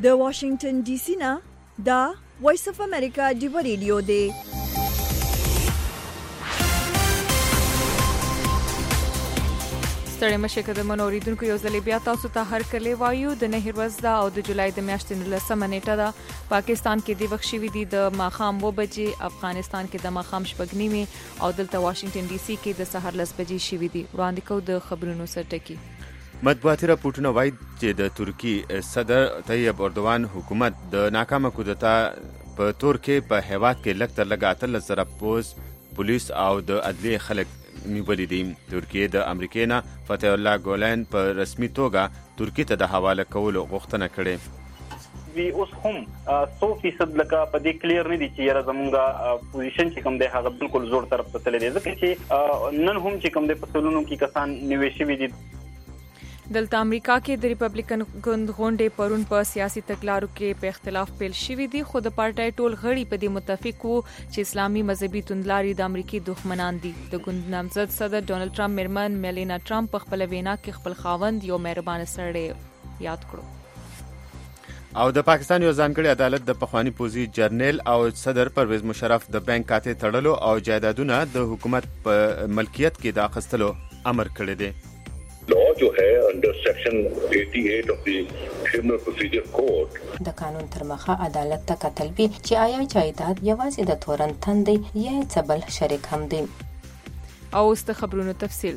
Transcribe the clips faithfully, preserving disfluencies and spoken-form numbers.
د واشنگټن ډي سي نه دا وایس اف امریکا دی ریډیو دی. ستړي مشه کده منوریدونکو یو ځلې بیا تاسو ته هر کله وایو د نه ورځ دا او د جولای د میاشتې نولسمه نیټه ده. پاکستان کې دی وخت شوی دی د ماخام و بجې، افغانستان کې د ماخام شپږ نیمه او دلته واشنگټن ډي سي کې د سحر لس بجې شوی دی. وړاندې کو د خبرونو سرټکی. مطبوعاتي راپورټونه وایي چې د ترکی صدر طیب اردوغان حکومت د ناکامه کودتا په تور کې په هیواد کې لږ تر لږه اتلس زره پوز پولیس او د عدلیې خلک نیولي دي. ترکیه د امریکې نه فتح الله ګولن په رسمي توګه ترکیه ته د حواله کولو غوښتنه کړې. وی اوس هم سو فیصد لکه په دې کلیر نه دي چې یاره زمونږه پوزیشن چې کوم دی هغه بالکل زور طرف ته تللی دی، ځکه چې نن هم چې کوم دی په سلونو کې کسان نیول شوي دي. دلته امریکا کې د ریپبلیکن ګوند غونډې پرون په سیاسي تګلارو کې په اختلاف پیل شوې دي، خو د پارټۍ ټول غړي په دې متفق وو چې اسلامي مذهبي توندلاري د امریکای دښمنان دي. د ګوند نامزد صدر ډونالد ټرمپ میرمن میلینا ټرمپ په خپل وینا کې خپل خاوند یو مهربان سړی یاد کړو. او د پاکستان یو ځانګړي عدالت د پخوانی پوزي جرنیل او صدر پرویز مشرف د بانک کاته تړلو او جایدادونه د حکومت په ملکیت کې د اخیستلو امر کړی دی. law جو ہے under section eighty-eight of the criminal procedure code د قانون تر مخه عدالت ته کتل وی چې آیا جایداد یوازې د تورن تندې یا څه بل شریک هم دی. او اوس د خبرونو تفصیل.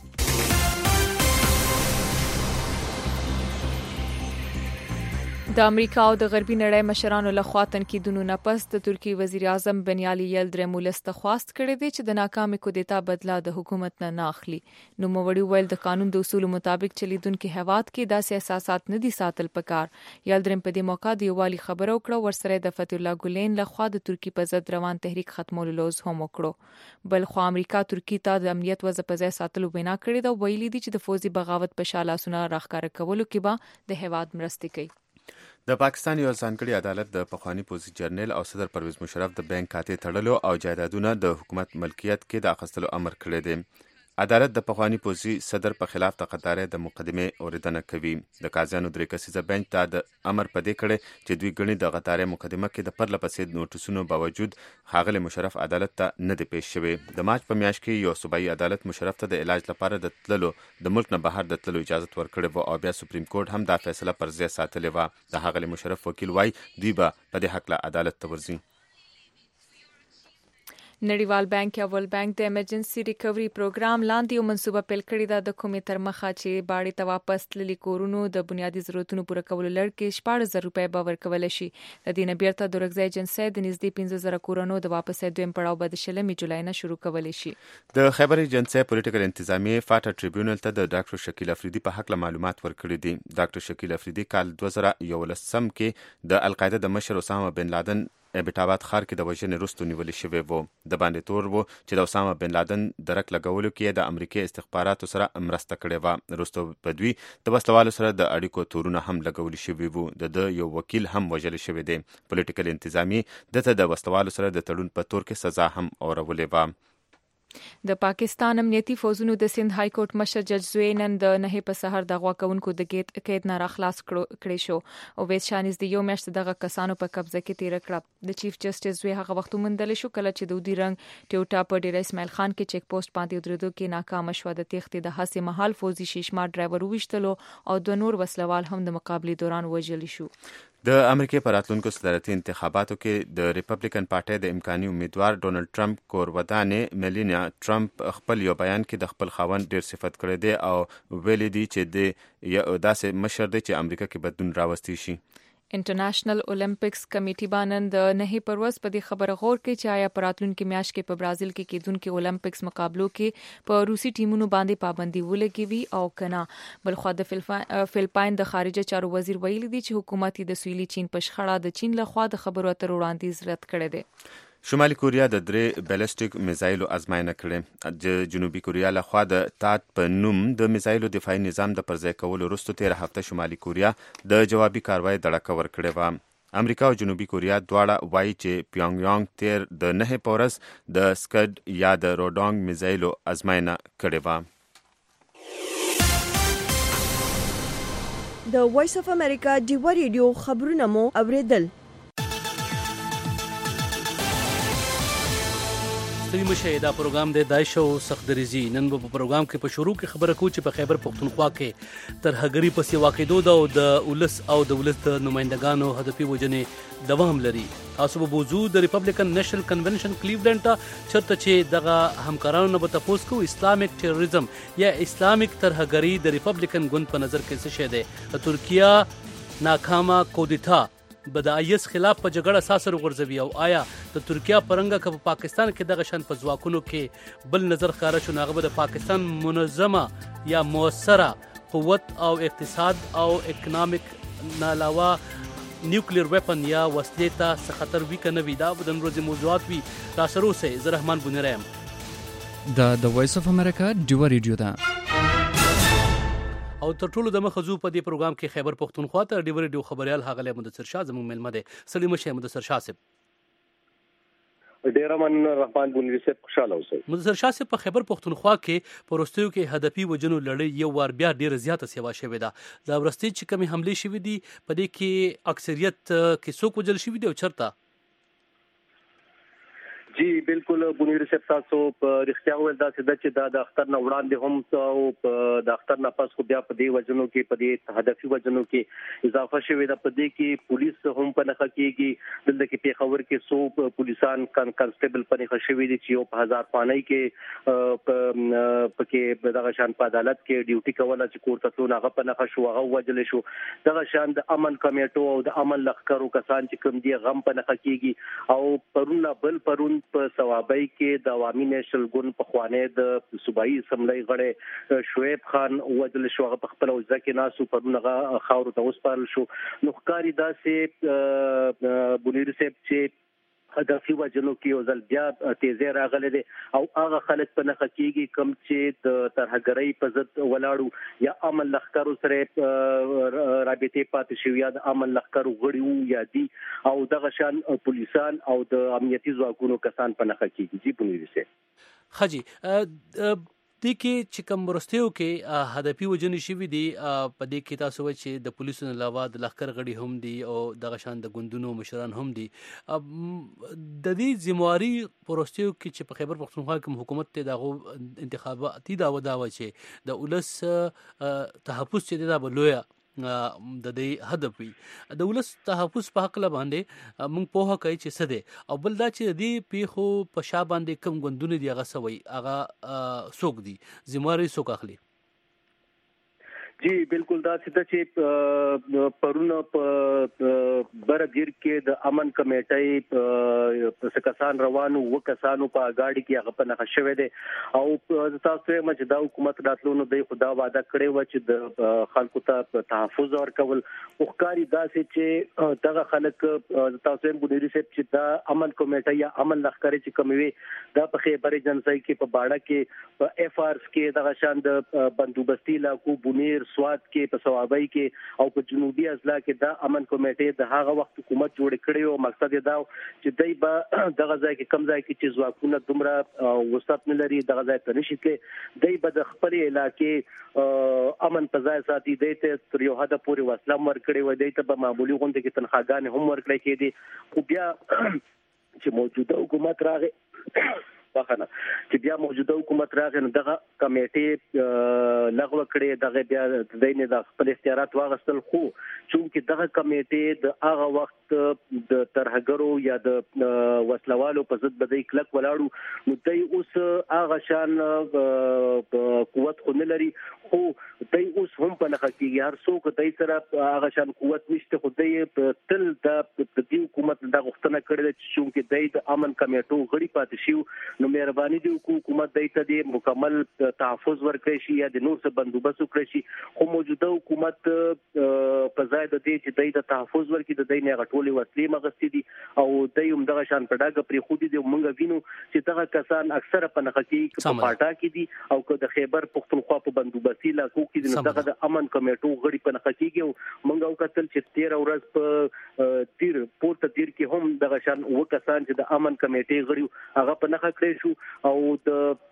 د امریکا او د غربي نړۍ مشرانو له خوا تنقیدونو نه پس د ترکی وزیر اعظم بن علي یلدریم ولسته خواست کړی دی چې د ناکامه کودتا بدلا د حکومت نه ناخلي. نو موړي ویل د قانون د اصول مطابق چلیدونکو هیواد کې داسې احساسات نه دي ساتل پکار. یلدریم په دې موقع د یووالي خبرو کړه، ورسره د فتح الله ګولن له خوا د ترکی په ضد روان تحریک ختمولو لوز هم وکړو. بل خو امریکا ترکی ته د امنیت وضع په ځای ساتلو وینا کړې ده، ویلي دي چې د فوزي بغاوت په شالاسونه راخکاره کولو کې به د هیواد مرستې کوي. د پاکستان یو ځانګړي عدالت د پخوانی پوزي جرنیل او صدر پرویز مشرف د بانک کاته تړلو او جایدادونه د حکومت ملکیت کې د اخیستلو امر کړی دی. عدالت د پخوانی پوزي صدر په خلاف د قطاره د مقدمه اوریدنه کوي. د قاضیانو درې کسیزه بنچ ته د امر پدې کړي چې دوی غني د قطاره مقدمه کې د پرله پسې نوټیسونو باوجود ښاغلي مشرف عدالت ته نه دی پیښ شوی. د مارچ په میاشت کې یو صوبایي عدالت مشرف ته د علاج لپاره د تللو د ملک نه بهر د تللو اجازه ورکړې و او بیا سپریم کورټ هم دا فیصله پر ځای ساتلې و. د ښاغلي مشرف وکیل وای دوی به په دې حق له عدالت ته ورځي. نړیوال بانک یا ورلد بانک د ایمرجنسي ریکوري پروګرام لاندې یو منصوبه پیل کړې ده د کومې تر مخه چې باړې ته واپس تللي کورونو د بنیادي ضرورتونو پوره کولو لړ کې شپاړس زره روپۍ به ورکول شي. د دې نه بیرته د اورګزای ایجنسۍ د نږدې پنځه زره کورونو د واپسې دویم پړاو به د شلمې جولای نه شروع کولی شي. د خیبر ایجنسۍ پولیټیکل انتظامیې فاټا ټریبیونل ته د ډاکټر شکیل افریدي په حق له معلومات ورکړي دي. ډاکټر شکیل افریدي کال دوه زره یولسم کې د القاعده د مشر اسامه بن لادن ابټاباد ښار کې د وژنې وروسته نیولې شوی و. د باندې تور و چې د اسامه بن لادن درک لګولو کې د امریکای استخباراتو سره مرسته کړې و. وروسته په دوی د وسلوالو سره د اړیکو تورونه هم لګولي شوي وو. د یو وکیل هم وژل شوی دی. پولیټیکل انتظامیې دته د وسلوالو سره د تړون په تور کې سزا هم اورولې و. د پاکستان امنیتي فوزونو د سند های کورټ مشر جج زوی نن د نه په سحر د غوا کوونکو د ګیټ قید نه راخلاص کړی شو او ویس شانز د یو میاشت دغه کسانو په قبضه کې تیر کړ. د چیف جسټس زوی هغه وخت مندل شو کله چې د دودي رنگ ټیوټا په ډیر اسماعیل خان کې چیک پوسټ باندې درېدو کې ناکام شو. د تېښتې د هڅې مهال فوزي شیشمار ډرایور وشتلو او د نور وسلوال هم د مقابلې دوران وژل شو. د امریکای په راتلونکو صدارتي انتخاباتو کې د ریپبلیکن پارټۍ د امکاني امیدوار ډونالد ټرمپ کورودانې میلینا ټرمپ خپل یو بیان کې د خپل خاوند ډیر صفت کړی دی او ویلي دی چې د یو داسې مشر دی چې امریکا کې بدلون راوستی شي. انټرنیشنل اولمپکس کمیټي باندې د نه پرواز په دې خبره غور کوي چې آیا په راتلونکي میاشت کې په برازیل کې کېدونکو اولمپکس مقابلو کې په روسي ټیمونو باندې پابندي ولګوي او کنه. بل خو د فلپاین د خارجه چارو وزیر ویلي دی چې حکومت د سویلي چین په شخړه د چین له خوا د خبرو اترو وړاندیز رد کړی دی. شمالي کوریا د درې بیلسټیک میزایلو ازمایښت کړې. د جنوبي کوریا له خوا د تات په نوم د میزایلو دفاعي نظام د پرځای کولو وروسته تیر هفته شمالي کوریا د جوابي کاروای دړکه ورکړې و. امریکا او جنوبي کوریا دواړه وایي چې پیونګ یانګ تیر د نه پورس د سکډ یا د روډانګ میزایلو ازمایښت کړې و. د وایس اف امریکا ډیوا ریډیو خبرونه مو اوریدل. ستړي مشه دا پروګرام د داعش او سختدریزي. نن په پروګرام کې په شروع کې خبره کوو چې په خیبر پختونخوا کې ترهګري پسې واقع ده او د ولس او د ولس د نمائندګانو هدفي وجنې دوام لري. تاسو به موضوع د ریپبلیکن نېشنل کنونشن کلیولند ته چرته چې دغه همکارانو نه به تاسو کو اسلامیک ټیرریزم یا اسلامیک ترهګري د ریپبلیکن ګوند په نظر کې څه شی دی. ترکیه ناکامه کودتا به د آی اس خلاف په جګړه اساس ورغورځوي او آیا د ترکیه پرنګه که په پاکستان کې دغه شان په ځواکونو کې بل نظر ښکاره شو هغه به د پاکستان منظمه یا موثره قوت او اقتصاد او اکنامک نه علاوه نیوکلیر ویپن یا وسلې ته څه خطر وي که نه وي. دا به د نن ورځې موضوعات وي. راسره اوسئ. زه رحمان بونیری یم. دا د وایس اف امریکا ډیوا ریډیو ده. او تر ټولو د مخه زو په دې پروګرام کې خیبر پختونخوا ته ډیوا ریډیو خبريال ښاغلی مدثر شاه زموږ مېلمه دی. سلیم شه مدثر شاه صاحب. ډیر من رحمان بونیری صاحب خوشاله اوسئ. مدثر شاه صاحب په خیبر پختونخوا کې په وروستیو کې هدفي وجنو لړۍ یو وار بیا ډیره زیاته سیوا شوې ده. دا وروستي چې کومې حملې شوې دي په دې کې اکثریت کې څوک وجل شوي دي او چرته؟ جی بالکل بونیری صاحب تاسو په رښتیا وویل دا چې دا د اختر نه وړاندې هم او د اختر نه پس خو بیا په دې وجنو کې په دې هدفي وجنو کې اضافه شوې ده. په دې کې پولیس هم په نخښه کېږي. دلته کې پیښور کې څو پولیسان کانسټیبل په نخښه شوي دي چې یو په هزار پانۍ کې پکې دغه شان په عدالت کې ډیوټي کوله چې کور ته تلو هغه په نخښه شو هغه ووجل شو. دغه شان د امن کمیټو او د امن لښکرو کسان چې کوم دي غم په نخښه کېږي. او پرون بل پرون په سوابۍ کې د عوامي نېشنل ګوند په خوانې د صوبایي اسمبلی غړی شعیب خان وجل شو. هغه په خپل وځه کې ناسو پرون هغه خاورو ته وسپارل شو. نو ښکاري داسې بونیری صاحب چې هدفي وجنو کې یو ځل بیا تیزی راغلی دی او هغه خلک په نښه کېږي کوم چې د ترهګرۍ په ضد ولاړو یا امن لښکرو سره رابطې پاتې شوي یا د امن لښکرو غړي وو یا دي او دغه شان پولیسان او د امنیتي ځواکونو کسان په نښه کېږي. جی بونیری صاحب. خجی دې کې چې کوم وروستیو کې هدفي وجنې شوي دي په دې کې تاسو وایئ چې د پولیسو نه علاوه د لښکر غړي هم دي او دغه شان د ګوندونو مشران هم دي. د دې ذمواري په وروستیو کې چې په خیبر پختونخوا کې حکومت ته دغه انتخاباتي دعوه دا وه چې د ولس تحفظ چې دی دا به لویه د دې هدف وي. د ولس تحفظ په حق باندې موږ پوهه کوي چې څه دی او بل دا چې د دې پیښو په شا باندې کوم ګوندونه دي هغه څه وایي هغه څوک دي ذمواري څوک اخلي؟ جی بالکل دا چې پرونه په بر گیر کې د امن کمیټې په کسان روانو و کسانو په گاډي کې هغه په نښه شوی دی او تاسو یې مچ دا حکومت راتلونو د خدا وعده کړی و چې د خلکو ته تحفظ ورکول. وکاري دا چې دغه خلک تاسو یې بونیری صاحب چې دا امن کمیټه یا امن لښکرې چې کوموي دا په خیبر جنسای کې په باړه کې په اف آرز کې دغه شان د بندوبستي علاقو بونیر سواد کې په سوابۍ کې او په جنوبي اضلاع کې دا امن کمیټې د هغه وخت حکومت جوړ کړی او مقصد دا چې دای به دغه ځای کې کم ځای کې چې ځواکونه دومره وسط نه لري دغه ځای ته نشي کې دای به د خپل علاقې امن په ځای ساتي دی ته تر یو حد پورې وسله ورکړي و دی ته به معمولی غونډه کې تنخواګانې هم ورکړي کېدي. خو بیا چې موجوده حکومت راغی واخنه چې بیا موجوده حکومت راغی نو دغه کمیټې لغوه کړې دغه بیا د دې نه د خپل اختیارات واغستل. خو چونکې دغه کمیټې د هغه وخت د ترهګرو یا د وسلوالو په ضد بدای کلک ولاړو نو دوی اوس هغه شان قوت خو نه لري خو دوی اوس هم په نښه کېږي. هر څوک دوی سره هغه شان قوت نشته خو دوی تل د دې حکومت د غوښتنه کړې ده چې چونکې دوی د امن کمیټو غړي پاتې شي نو مهرباني دی حکومت دای ته د مکمل تحفظ ورکړي شي یا د نور څه بندوبست وکړي شي. خو موجوده حکومت په ځای د دې چې دای ته تحفظ ورکړي د دې نه غټولې وسلې مغستې دي او دای هم دغه شان په ډاګه پرې خو دي موږ وینو چې دغه کسان اکثره په نخښه کې په پاټا کې دي او که د خیبر پختونخوا په بندوبستي علاقو کې دغه د امن کمیټو غړي په نخښه کې او موږ او کتل چې تیرا ورځ په تیر پورته تیر کې هم دغه شان و کسان چې د امن کمیټې غړي هغه په نخښه شو او د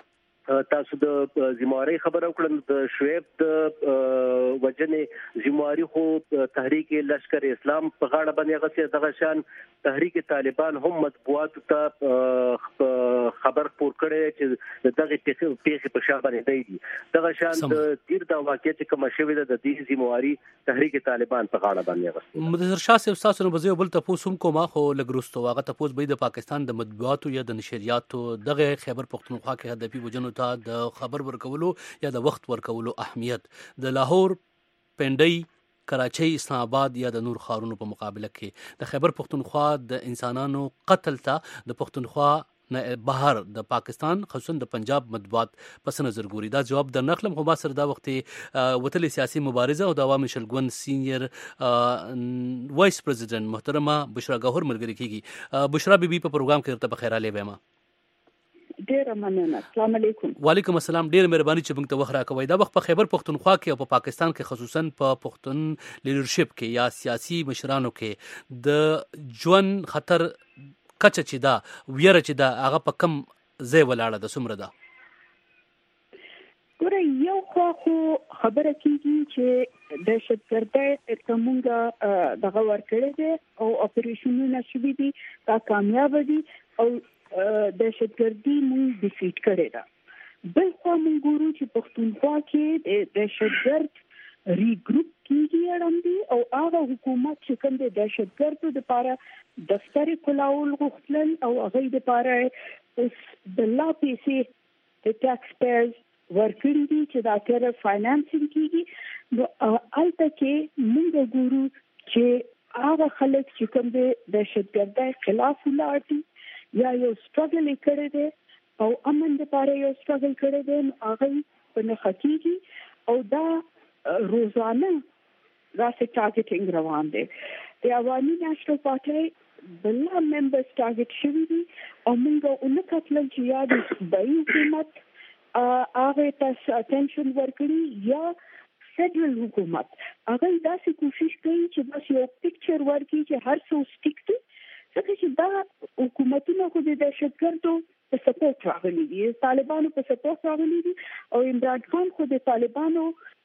تاسو د ذمہواری خبره وکړه د شعیب د وجنې ذمہواری خو تحریک لشکر اسلام په غاړه باندې غسه دغه شان تحریک طالبان هم مطبوعات ته خبر پور کړي چې دغه پیښې په شابه نه دی دغه شان د دیر د واقعیت کوم شوی د دې ذمہواری تحریک طالبان په غاړه باندې غسه مدثر شاه صاحب تاسو نو بزیو بل تاسو هم کومه خو لګروستو هغه تاسو به د پاکستان د مطبوعاتو یا د نشریاتو دغه خیبر پختونخوا کې هدفي وجنو د خبر ورکولو یا د وخت ورکولو اهمیت د لاهور پنډۍ کراچۍ اسلام آباد یا د نور ښارونو په مقابله کې د خیبر پختونخوا د انسانانو قتل ته د پختونخوا بهر د پاکستان خصوصا د پنجاب مطبوعات پس نظر ګوري دا جواب در نقلم خو ما سره دا وخت وتل سیاسي مبارزه او د عوامي شلګون سینیئر وایس پریزیډنټ محترمه بشرا گوهر ملګری کیږي بشرا بیبي په پروګرام کې ته بخیر علي ویما ډیر مننه السلام علیکم وعلیکم السلام ډیر مهرباني چې موږ ته وخت راکوي دا وخت په خیبر پختونخوا کې او په پاکستان کې خصوصا په پختون لیډرشپ کې یا سیاسي مشرانو کې د ژوند خطر کچه چې دا ویره چې دا هغه په کم ځای ولاړه د سمره ده ګوره یو خو خبره کیږي چې دهشتګردي کومه دغه ورکړې ده او اپریشنونه شوي دي دا کامیاب دي او دهشتګردي موږ ډیفیټ کړې ده بل خو موږ ګورو چې پښتونخوا کې د دهشتګرد ریګروپ کیږي اړم دي او هغه حکومت چې کوم د دهشتګردو لپاره دفتر کلاول غوښتل او هغه لپاره اوس د لا پیسې د ټاکس پیرز ورکړي دي چې دا کار فاینانسینګ کیږي نو البته کې موږ ګورو چې هغه خلک چې کوم د دهشتګردۍ خلاف ولاړ دي یا یو سټرګل کړی دی او امن لپاره یو سټرګل کړی دی هغه په نخکیږي او دا روزانه دا څه ټارګټینګ روان دی د عوامي نېشنل پارټي بل ممبرز ټارګټ شوي دي او موږ اونکتل چې یا د صوبایي حکومت هغه تاسو اټینشن ورکړي یا فدرال حکومت هغه داسې کوشش کوي چې بس یو پکچر ورکړي چې هر څه سټیک دي ځکه چې دا حکومتونه خو د دهشتګردو په سپورټ راغلي دي طالبانو په سپورټ راغلي دي او عمران خان خو د طالبانو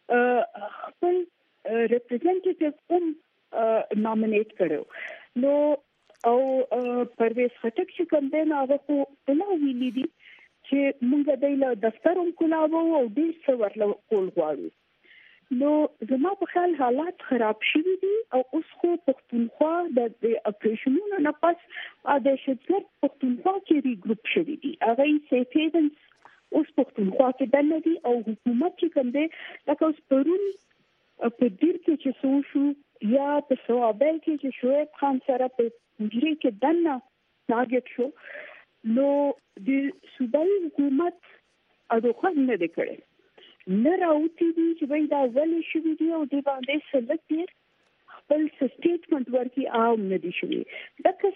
خپل ریپرزنټیټیو هم نامینیټ کړو نو او پرویز خټک چې کوم دی هغه خو بلا ویلي دي چې موږ د له دفتر هم کولاو او ډیر څه ورل کول غواړو نو زما په خیال حالات خراب شوي دي او اوس خو پښتونخوا د اپریشنونو نه پس د دهشتګرد پښتونخوا کې ریګروپ شوي دي هغه سیف هیونز اوس پښتونخوا کې دنه دي او حکومت چې کوم دی لکه اوس پرون په دیر کې چې سو شو یا په سوابل کې چې شعیب خان سره په دیر کې دنه ټارګټ شو نو د صوبایي حکومت اډوخه نه دی کړی نه راوتی دي چې وای دا ولې شوي دي او د باندې سلطیر خپل سټیټمنټ ورکي عام نه دي شوي لکه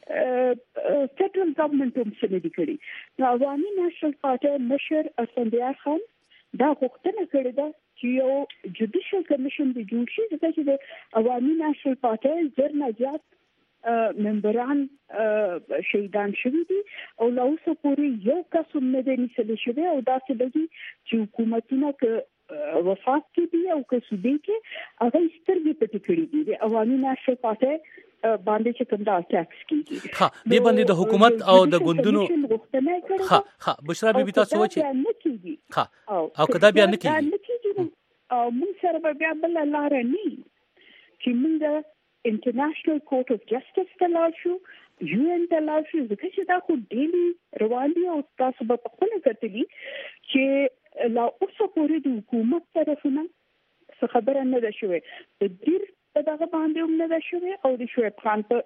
چې فدرال ګورنمنت هم څه نه دي کړی نو عوامي نېشنل پارټي مشر اسفندیار خان دا غوښتنه کړې ده چې یو جوډیشل کمیشن د جوړ شي چې د عوامي نېشنل پارټي زر نه زیات ممبران شهیدان شوي دي او لا اوسه پورې یو کس هم نه دی نیسل شوی او داسې لګي چې حکومتونه که وفات کې دي او که صوبې کې هغه سترګې پټې کړې دي د عوامي نېشنل پارټي باندې چې کوم دا ټاکس کیږي ها دې باندې د حکومت او د ګوندونو ها ها بشرا بیبي تاسو چې ها او کدا بیا نه کیږي او موږ سره بیا بل لار نه چې موږ انټرنیشنل کورټ اف جسټس ته لاړ شو یو ان ته لاړ شو ځکه چې دا خو ډیلی روان دي او تاسو به خپل کتلی چې لا اوسه پورې د حکومت طرفونه څه خبره نه ده شوې د ډیر په دغه باندې هم نه ده شوې او د شعیب خان په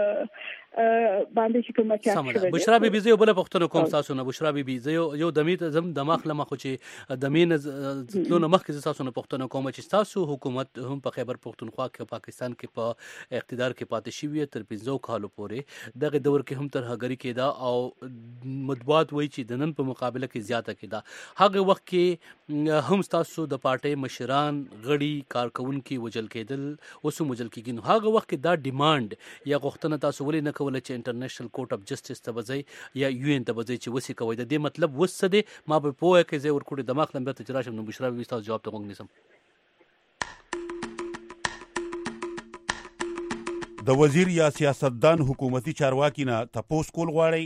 باندې چې کومه چا شوې بشرا بیبي زه بل پختنه کوم تاسو نه بشرا بیبي زه یو دمیت زم دماغ لمه خو چې دمین لونه مخ کې تاسو نه پختنه کوم چې تاسو حکومت هم په خیبر پختونخوا کې پاکستان کې په اقتدار کې پاتې شوی تر پنځو کالو پورې دغه دور کې هم تر هغری کې دا او مطبوعات وایي چې د نن په مقابله کې زیاته کې دا هغه وخت کې هم تاسو د پارټي مشران غړي کارکونکو وجل کېدل اوس وجل کېږي نو هغه وخت کې دا ډیماند یا غوښتنه تاسو ولې نه کوله چې انټرنیشنل کورټ اف جسټس ته وځئ یا یو ان ته وځئ چې وسی کوئ؟ د دې مطلب وس څه دی؟ ما به پوهه کې زه ورکوټې دماغ لم بیرته چې راشم نو بشرا بیبي تاسو جواب ته غوږ نیسم. د وزیر یا سیاستدان حکومتي چارواکي نه تپوس کول غواړئ؟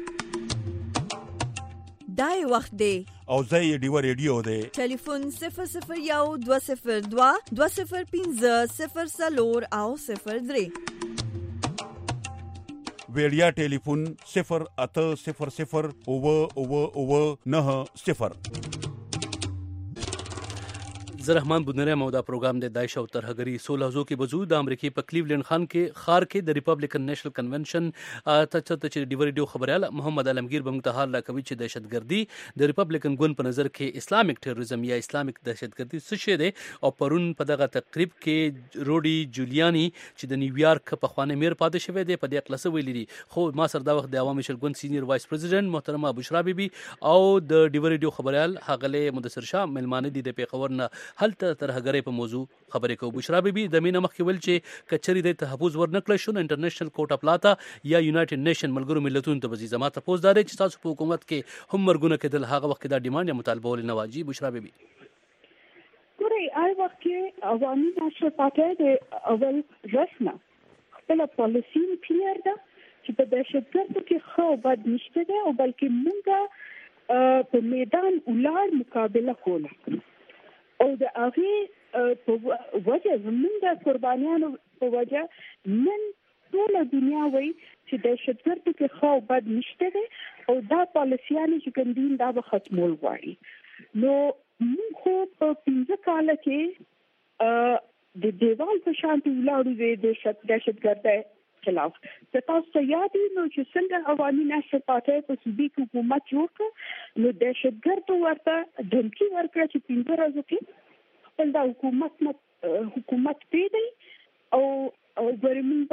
دای وخت دی او زه یې ډیوه ریډیو دی. ټلیفون صفر صفر یو دوه صفر دوه دوه صفر پنځه صفر څلور او صفر درې. ویډیا ټلیفون صفر اته صفر صفر اوه اوه اوه نه صفر. زه رحمان بودنریم او دا پروګرام د داعش او ترهګری سوله زو کې بزو د امریکای په کلیولند خان کې خار کې د ریپبلیکن نېشنل کنونشن ته چې ډیو ریډیو خبريال محمد علمگیر به متحال لا کوي چې دهشتګردي د ریپبلیکن ګوند په نظر کې اسلامیک ټیرریزم یا اسلامیک دهشتګردي څه شی دی. او پرون په دغه تقریب کې روډي جولیانی چې د نیویارک په خوانه میر پاتې شوی دی په دې اقلسه ویلي دي. خو ما سره دا وخت د عوامي شل ګوند سینیئر وایس پریزیډنټ محترمه بشرا بیبي او د ډیو ریډیو خبريال هغله مدثر شاه ملمانه دي د پیښور نه هلته ترهګری په موضوع خبرې کوو. بشرا بیبي د مینه مخکې ول چې کچري د تحفظ ورنکړل شو انټرنیشنل کورټ اف لا ته یا یونایټډ نیشن ملګرو ملتونو ته وزي زما تاسو داري چې تاسو په حکومت کې هم مرګونه کېدل هغه وخت دا ډیماند یا مطالبه ول نه واجی. بشرا بیبي ګورئ هغه وخت کې عوامي نشر پاتې د اول رسمه خپل پالیسی کلیر ده چې په دهشتګردو کې خو بد نشته ده او بلکې موږ په میدان ولار مقابله کوله او د هغه په وجه زموږ د قربانیانو په وجه نن ټول دنیا وایي چې دهشتګردو کې خو بد نشته ده او دا پالیسیانو چې کوم دین دا به ختمول غواړي. نو موږ خو په پنځه کاله کې د دیوال په شان ولاړو د دهشتګردۍ خلاف. د تاسو ته یاد نو چې څنګه عوامي نشر پاتې په صوبې کې حکومت جوړ کړ نو دهشتګردو ورته دمکی ورکړه چې پنځه ورځې کې خپل د حکومت نه حکومت پیدا او ګورمنټ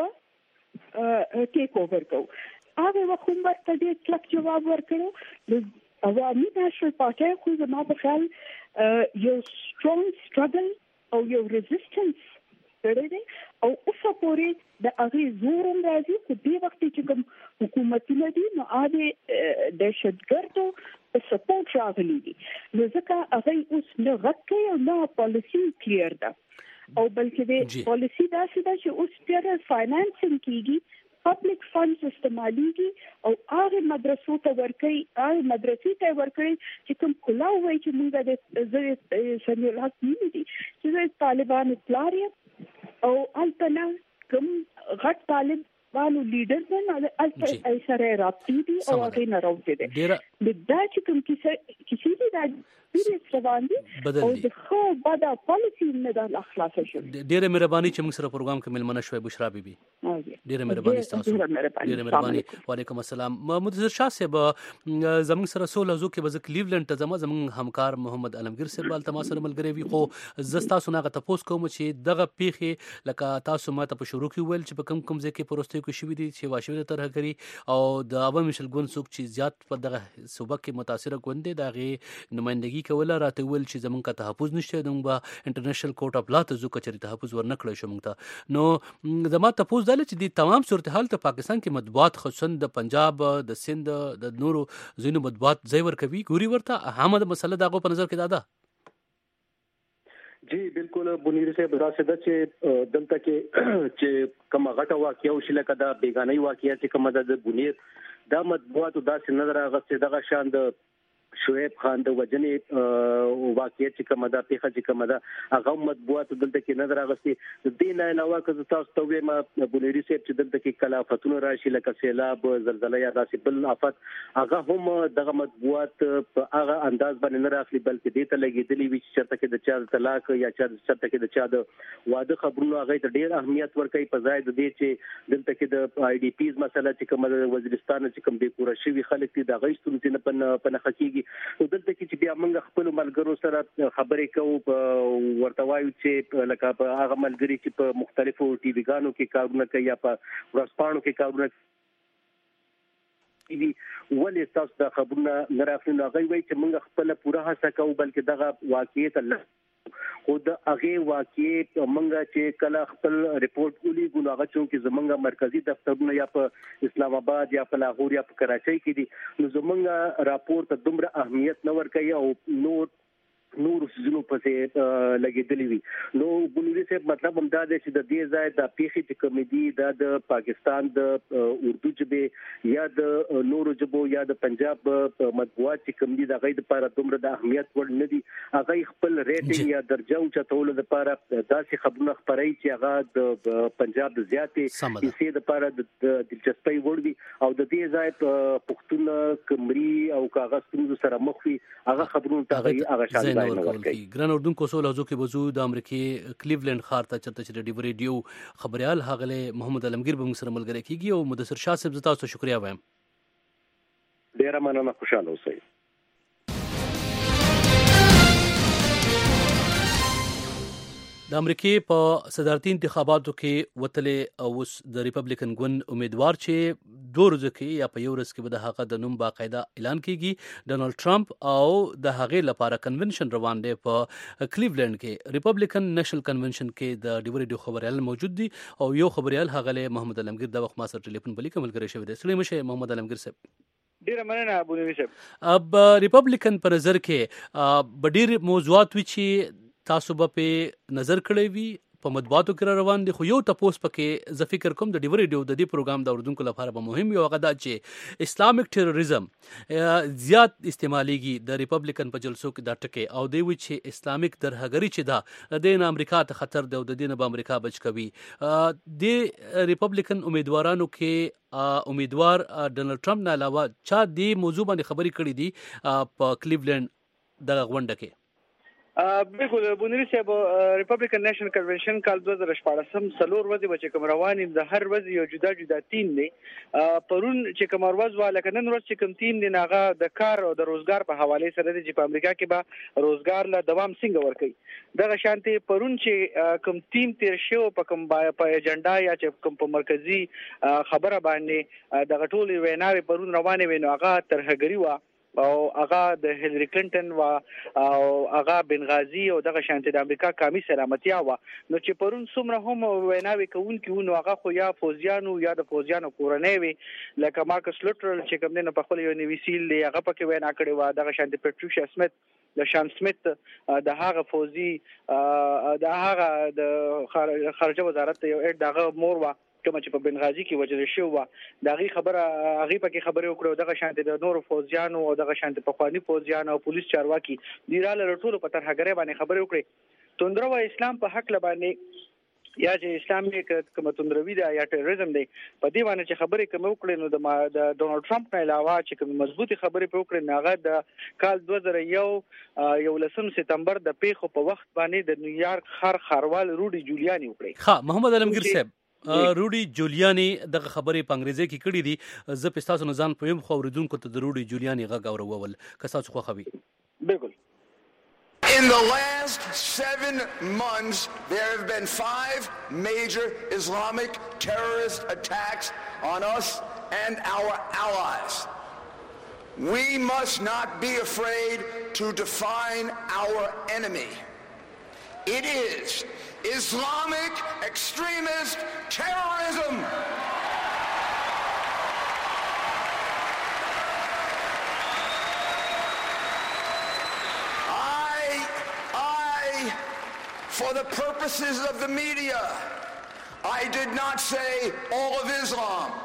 به ټیک اوور کوو. هغه وخت هم ورته ډېر کلک جواب ورکړو. د عوامي نشر پاتې خو زما په خیال یو سترونګ سټرګل او یو ریزिस्टنس کړی دی او اوسه پورې د هغه زور هم راځي چې د وخت چې کوم حکومتونه دي نو هغه دهشتګردو په سپورټ راغلي دي نو ځکه هغه اوس نه غږ کوي او نه پالیسی کلیر ده او بلکې د پالیسی داسې ده چې اوس ډېر فاینانسینګ کیږي پبلک فنډز استعماليږي او هغه مدرسو ته ورکړي هغه مدرسې ته ورکړي چې کوم کلاو وایي چې موږ د زړه شمیل حق نه دي چې طالبان پلاري او البته کوم غټ طالبانو لیډر نه البته ای سره رابطې دي او هغه نه راوځي دي د دا چې کوم کیسه کیسه دا ډیره روان دي او د خو بعد پالیسی نه د اخلاص شو. ډیره مهرباني چې موږ سره پروګرام کې ملمنه شوي بشرا بیبي. ډیره مهرباني تاسو. ډیره مهرباني. وعلیکم السلام. مدثر شاه صاحب زموږ سره سوله زو کې بز کلیولند ته زموږ زموږ همکار محمد علمگیر صاحب بل تاسو سره ملګری وي خو زستا سونه غ تاسو کوم چې دغه پیخه لکه تاسو ماته په شروع کې ویل چې په کم کم ځای کې پروستي کې شوې دي چې واښوي ترهګری او د عوامي شل ګوند څوک چې زیات په دغه صوبه کې متاثر ګوند دي دغه نمائندګي کوله راته ول چې زمونږ کا تحفظ نشته دومره انټرنیشنل کورټ اف لا ته ځکه چې تحفظ ورنکړل شو موږ ته. نو زما تاسو دل چې د تمام صورتحال ته پاکستان کې مطبوعات خصوصا د پنجاب د سند د نورو زینو مطبوعات ځای ور کوي ګوري ورته احمد مسله دغه په نظر کې دادا. جی بالکل بنیر صاحب راسده چې دلته کې چې کوم غټه واقعیا او شلکه دا بیگانه واقعیا چې کوم د بنیر دا مطبوعات دا سند راغسته دغه شان د شعیب خان د وجنې واقعیت چې کومه ده پیښه چې کومه ده هغه مطبوعات دلته کې نظر راغستي د دې نه علاوه که تاسو ته وایم بونيري صاحب چې دلته کې کلافتونه راشي لکه سیلاب زلزلہ یا داسې بل آفت هغه هم دغه مطبوعات په هغه انداز باندې نه راخلي بلکې دې ته لګېدلې وي چې چرته کې د چا طلاق یا چرته کې د چا د واده خبرونه هغه ته ډېر اهمیت ورکوي په ځای د دې چې دلته کې د آی ډي پیز مسله چې کومه وزیرستان چې کوم د پوره شوی خلک دي د غیستون چې نه پنه حقيقي او دلته کې چې بیا موږ خپل ملګرو سره خبرې کوو ورته وایو چې لکه په هغه ملګري چې په مختلفو ټي وي ګانو کې کارونه کوي یا په ورځپاڼو کې کارونه کوي ولې تاسو د خبرونه نه راخلو هغه وایي چې موږ خپل پوره هڅه کوو بلکې دغه واقعیت خو د هغه واقعي منګه چې کله خپل ریپورت کولی ګو هغه چې زمونږ مرکزی دفترونه یا په اسلام آباد یا په لاهور یا په کراچۍ کې دي نو زمونږ راپور ته دومره اهمیت نه ورکوي او نور نور سيزونو پسې لګېدلې وي نو بنوري صاحب مطلب هم دا دی چې د دې ځای د پیخي چې کمیډي د پاکستان د اردو ژبه یا د نورو ژبو یا د پنجاب مطبوعات چې کمیډي د غي د لپاره دومره د اهمیت ور نه دي هغه خپل ریټینګ یا درجه او چتول د لپاره داسې خبرونه خبري چې هغه د پنجاب د زیاتې حصے د لپاره د دلچسپي ور دي او د دې ځای پښتون کمري او کاغذ ستونزو سره مخ وي هغه خبرونه ته هغه شاته ګران اردوونکو سول حضور کې وضو د امریکای کلیولند ښار ته چرته چې د ریډیو خبريال هغله محمد علمگیر به موږ سره ملګری کیږي او مدثر شاه صاحب تاسو شکریا وایم ډیر مننه خوشاله اوسئ د امریکای په صدارتي انتخاباتو کې وتلې اوس د ریپبلیکن ګوند امیدوار چې دوه ورځې کې یا په یو ورځ کې به د هغه د نوم باقاعده اعلان کیږي ډونالد ټرمپ او د هغه لپاره کنونشن روان دی په کلیولند کې ریپبلیکن نېشنل کنونشن کې د ډیو ریډیو خبريال موجود دي او یو خبريال هغه محمد علمگیر د وخت ما سره ټلیفون بلی کومل کړی شوی دی سلام شه محمد علمگیر صاحب ډیر مننه ابو نوری صاحب اب ریپبلیکن پر نظر کې بډیر موضوعات وی چې تاسو په نظر کړی وي په مطبوعاتو کې روان دي خو یو تاسو پکې ز فکر کوم د ډیو ریډیو د دې پروګرام د اردوونکو لپاره به مهم یو غدا چې اسلامیک ټیرریزم زیات استعماليږي د ریپبلیکن په جلسو کې دا ټکي او دی وی چې اسلامیک درهګری چې دا د امریکا ته خطر دی او د دین به امریکا بچ کوي د ریپبلیکن امیدوارانو کې امیدوار ډونالد ټرمپ نه علاوه چا دې موضوع باندې خبري کړې دي په کلیولند د غونډه کې بالکل بونری صاحب ریپبلیکن نېشنل کنونشن کال دوه زره شپږم سلور ورځې بچ کوم رواني د هر ورځ یو جدا جدا تیم دی پرون چې کوم ورځ والا کنن ورځ چې کوم تیم دی ناغه د کار او د روزګار په حواله سره دی چې په امریکا کې به روزګار له دوام څنګه ورکړي دغه شانتي پرون چې کوم تیم تیر شو په کوم په ایجنډا یا چې کوم په مرکزی خبره باندې دغه ټول ویناوي پرون روانه وینو هغه ترهګری و او هغه د هیلری کلینټن و او هغه بنغازی او دغه شانتي د امریکا قومي سلامتیا و نو چې پرون څومره هم ویناوي کوونکي نو هغه خو یا فوزیانو یا د فوزیانو کورنۍ وي لکه مارکس لوټرل چې کوم نه په خپل یو نیویسیل دی هغه پکې وینا کړې و دغه شانتي پټریشیا سمت د شان سمت د هغه فوزي د هغه د خارجه وزارت یو اډ دغه مور و کوم چې په بنغازي کې وجل شو و دغه خبره هغه پکې خبره وکړو دغه شانتي د نورو فوزیانو او دغه شانتي په خواني فوزیانو او پولیس چارواکي دیراله ټولو په ترهګری باندې خبره وکړي توندرو اسلام په حق لبانې یا چې اسلامي کوم توندروي دا یا ټیرریزم دی په دې باندې چې خبرې کوم وکړي نو د ډونالد ټرمپ نه علاوه چې کوم مضبوطی خبرې په وکړي ناغه د کال دوه زره یو یو لسم سپتمبر د پیښو په وخت باندې د نیویارک خار خاروال روډي جولیانی وکړي ها محمد علمگیر صاحب روډي جولیانی دغه خبرې په انګریزي کې کړې دي زه په تاسو نظام پویم خو اوریدونکو ته د روډي جولیانی غږ اورول که تاسو خو خوي بالکل In the last seven months, there have been five major Islamic terrorist attacks on us and our allies. We must not be afraid to define our enemy. It is Islamic extremist terrorism. For the purposes of the media, I did not say all of Islam.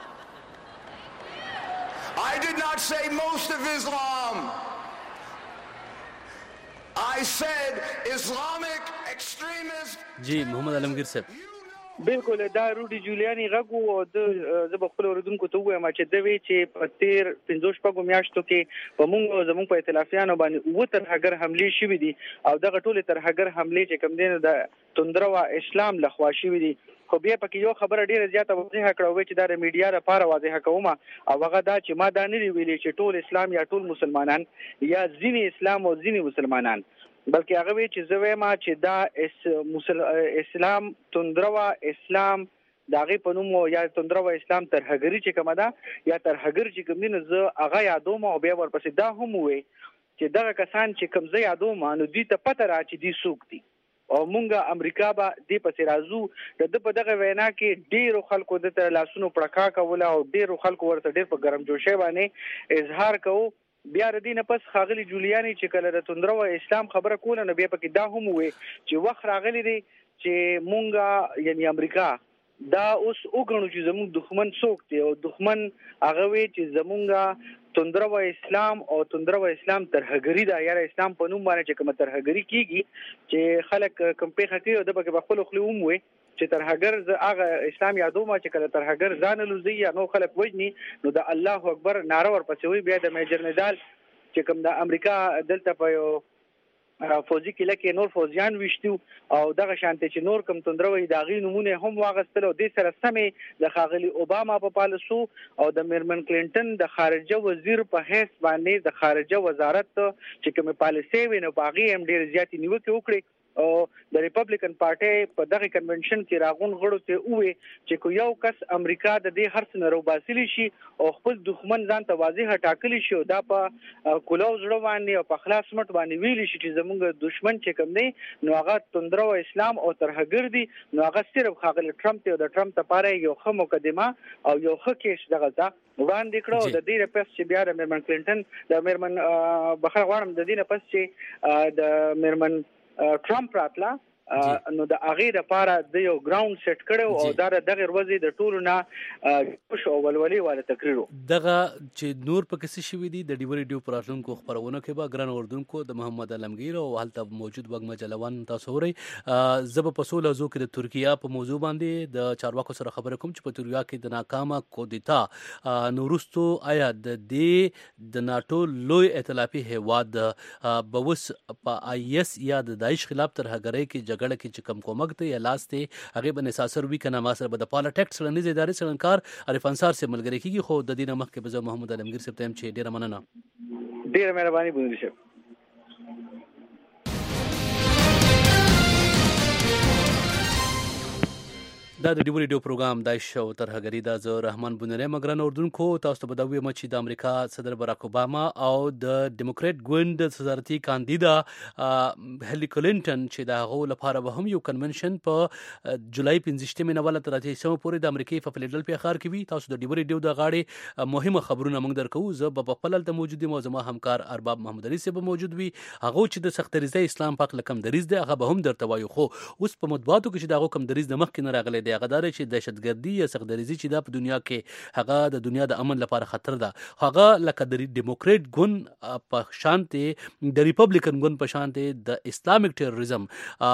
I did not say most of Islam. I said Islamic extremist. जी मोहम्मद आलमगीर साहब بالکل دا روډي جولیانی غږ او د زب خپل اوریدونکو ته وایم چې د وی چې په تیر پنځه شپږ میاشتو کې په موږ زموږ په ائتلافیانو باندې و تر هغه حمله شوې دي او دغه ټول تر هغه حمله چې کوم دین د توندرو اسلام لخوا شوې دي خو بیا پکې یو خبره ډیره زیاته واضحه کړو چې د میډیا لپاره واضحه کوم او هغه دا چې ما دا نه ویلي چې ټول اسلام یا ټول مسلمانان یا ځینی اسلام او ځینی مسلمانان بلکې هغه وی چې زوی ما چې دا اسلام توندروا اسلام داغه پنوم یا توندروا اسلام ترهګری چې کومه ده یا ترهګر چې کوم نه زه هغه یادوم او بیا ورپسې دا هم وي چې دغه کسان چې کوم ځای یادوم نو دوی ته پته را چې دوی څوک دي او مونږه امریکا به دې پسې راځو د ده په دغه وینا کې ډېرو خلکو د ته لاسونو پړکا کوله او ډېرو خلکو ورته ډېر په ګرم جوشۍ باندې اظهار کوو. بیا د دې نه پس ښاغلي جولیاني چې کله د توندره و اسلام خبره کوله نو بیا پکې دا هم ووی چې وخت راغلی دی چې مونږه یعنی امریکا دا اوس وګڼو چې زموږ دښمن څوک دی او دښمن هغه وی چې زمونږه توندره و اسلام او توندره و اسلام ترهګري ده یا اسلام په نوم باندې چې کومه ترهګري کیږي چې خلک کوم پیښه کوي او د پکې په خپل خپل وموي چې ترهګر ز هغه اسلام یادوما چې کله ترهګر ځان لوزي یا نو خلک وجني نو د الله اکبر ناره ورپسې وي. بیا د میجر نډال چې کوم د امریکا دلته په یو فوزي کې لکه نور فوزیان وشتو او دغه شانته چې نور کوم توندروي داغي نمونه هم واغستل او د سره سمې د خاغلی اوباما په پالیسو او د میرمن کلینټن د خارجه وزیر په حیث باندې د خارجه وزارت چې کوم پالیسي وینو باغی هم ډیر زیاتې نیوکه وکړي او د ریپبلیکن پارټي په دغه کنونشن کې راغون غړو ته وې چې کو یو کس امریکا د دې هرڅ نه روباسلی شي او خپل دښمن ځان ته واضح ټاکلی شي او دا په کولو زړه باندې او په خلاص مټ باندې ویلی شي چې زمونږ دښمن چې کوم دی نو هغه توندره او اسلام او ترهګر دي نو هغه صرف خاغلی ټرمپ ته او د ټرمپ لپاره یو ښه مقدمه او یو ښه کیس دغه ځا وړاندې کړو. د دې پس چې بیا د میرمن کلینټن د میرمن بخښه غواړم د دې پس چې د میرمن ټرمپ راتله نو د هغې لپاره د یو ګراوند سیټ کړو او دا دغه ورځې د ټولو نه خوش او ولولې والا تقریر دغه چې نور په کیسه شوی دی د ډیو ریډیو پراتونکو خبرونه کې به ګران اردوونکو د محمد علمگیر او هلته موجود وګ مجلوان تاسو وري زب په سول ازو کې د ترکیه په موضوع باندې د چارواکو سره خبرې کوم چې په ترکیه کې د ناکامه کودتا نورستو آیا د دې د ناتو لوی ائتلافي هواد بوس په آی اس یا د داعش خلاف ترهګرۍ کې جګړه کې چې کم کومک ته یا لاس ته هغه بن اساسر وی کنه ما سره د پالیټکس لنیز ادارې سرنکار عارف انصار سے ملګری کیږي خو د دینه مخ کې بزو محمد علمگیر صاحب تم چې ډیره مننه ډیره مهرباني بونډي شه. دا د ډیو ریډیو پروګرام د شو ترهګری د زو رحمان بنره مګران اردوونکو تاسو ته بدوي مچ د امریکا صدر باراک اوباما او د ډیموکریټ ګوند صدارتي کاندیدا هیلی کلینټن چې دا غو لپاره به هم یو کنونشن په جولای پنځه نوله تر اتیا پورې د امریکای په فلیډلفیا ښار کې وي. تاسو د ډیو ریډیو د غاړي مهمه خبرونه موږ درکو. زه په خپل ته موجود یم او زما همکار ارباب محمد علي سه به موجود وي. هغه چې د سخت ریزه اسلام پاک لکم دریز دی هغه به هم درته وایو. خو اوس په مطبوعاتو کې چې دا کوم دریز د مخ کې نه راغلی هغه دار چې دهشتګردي یا سختدریزي چې دا په دنیا کې هغه د دنیا د امن لپاره خطر ده. هغه لکه د ډیموکریټ ګوند په شانته د ریپبلیکن ګوند په شانته د اسلامیک ټیرریزم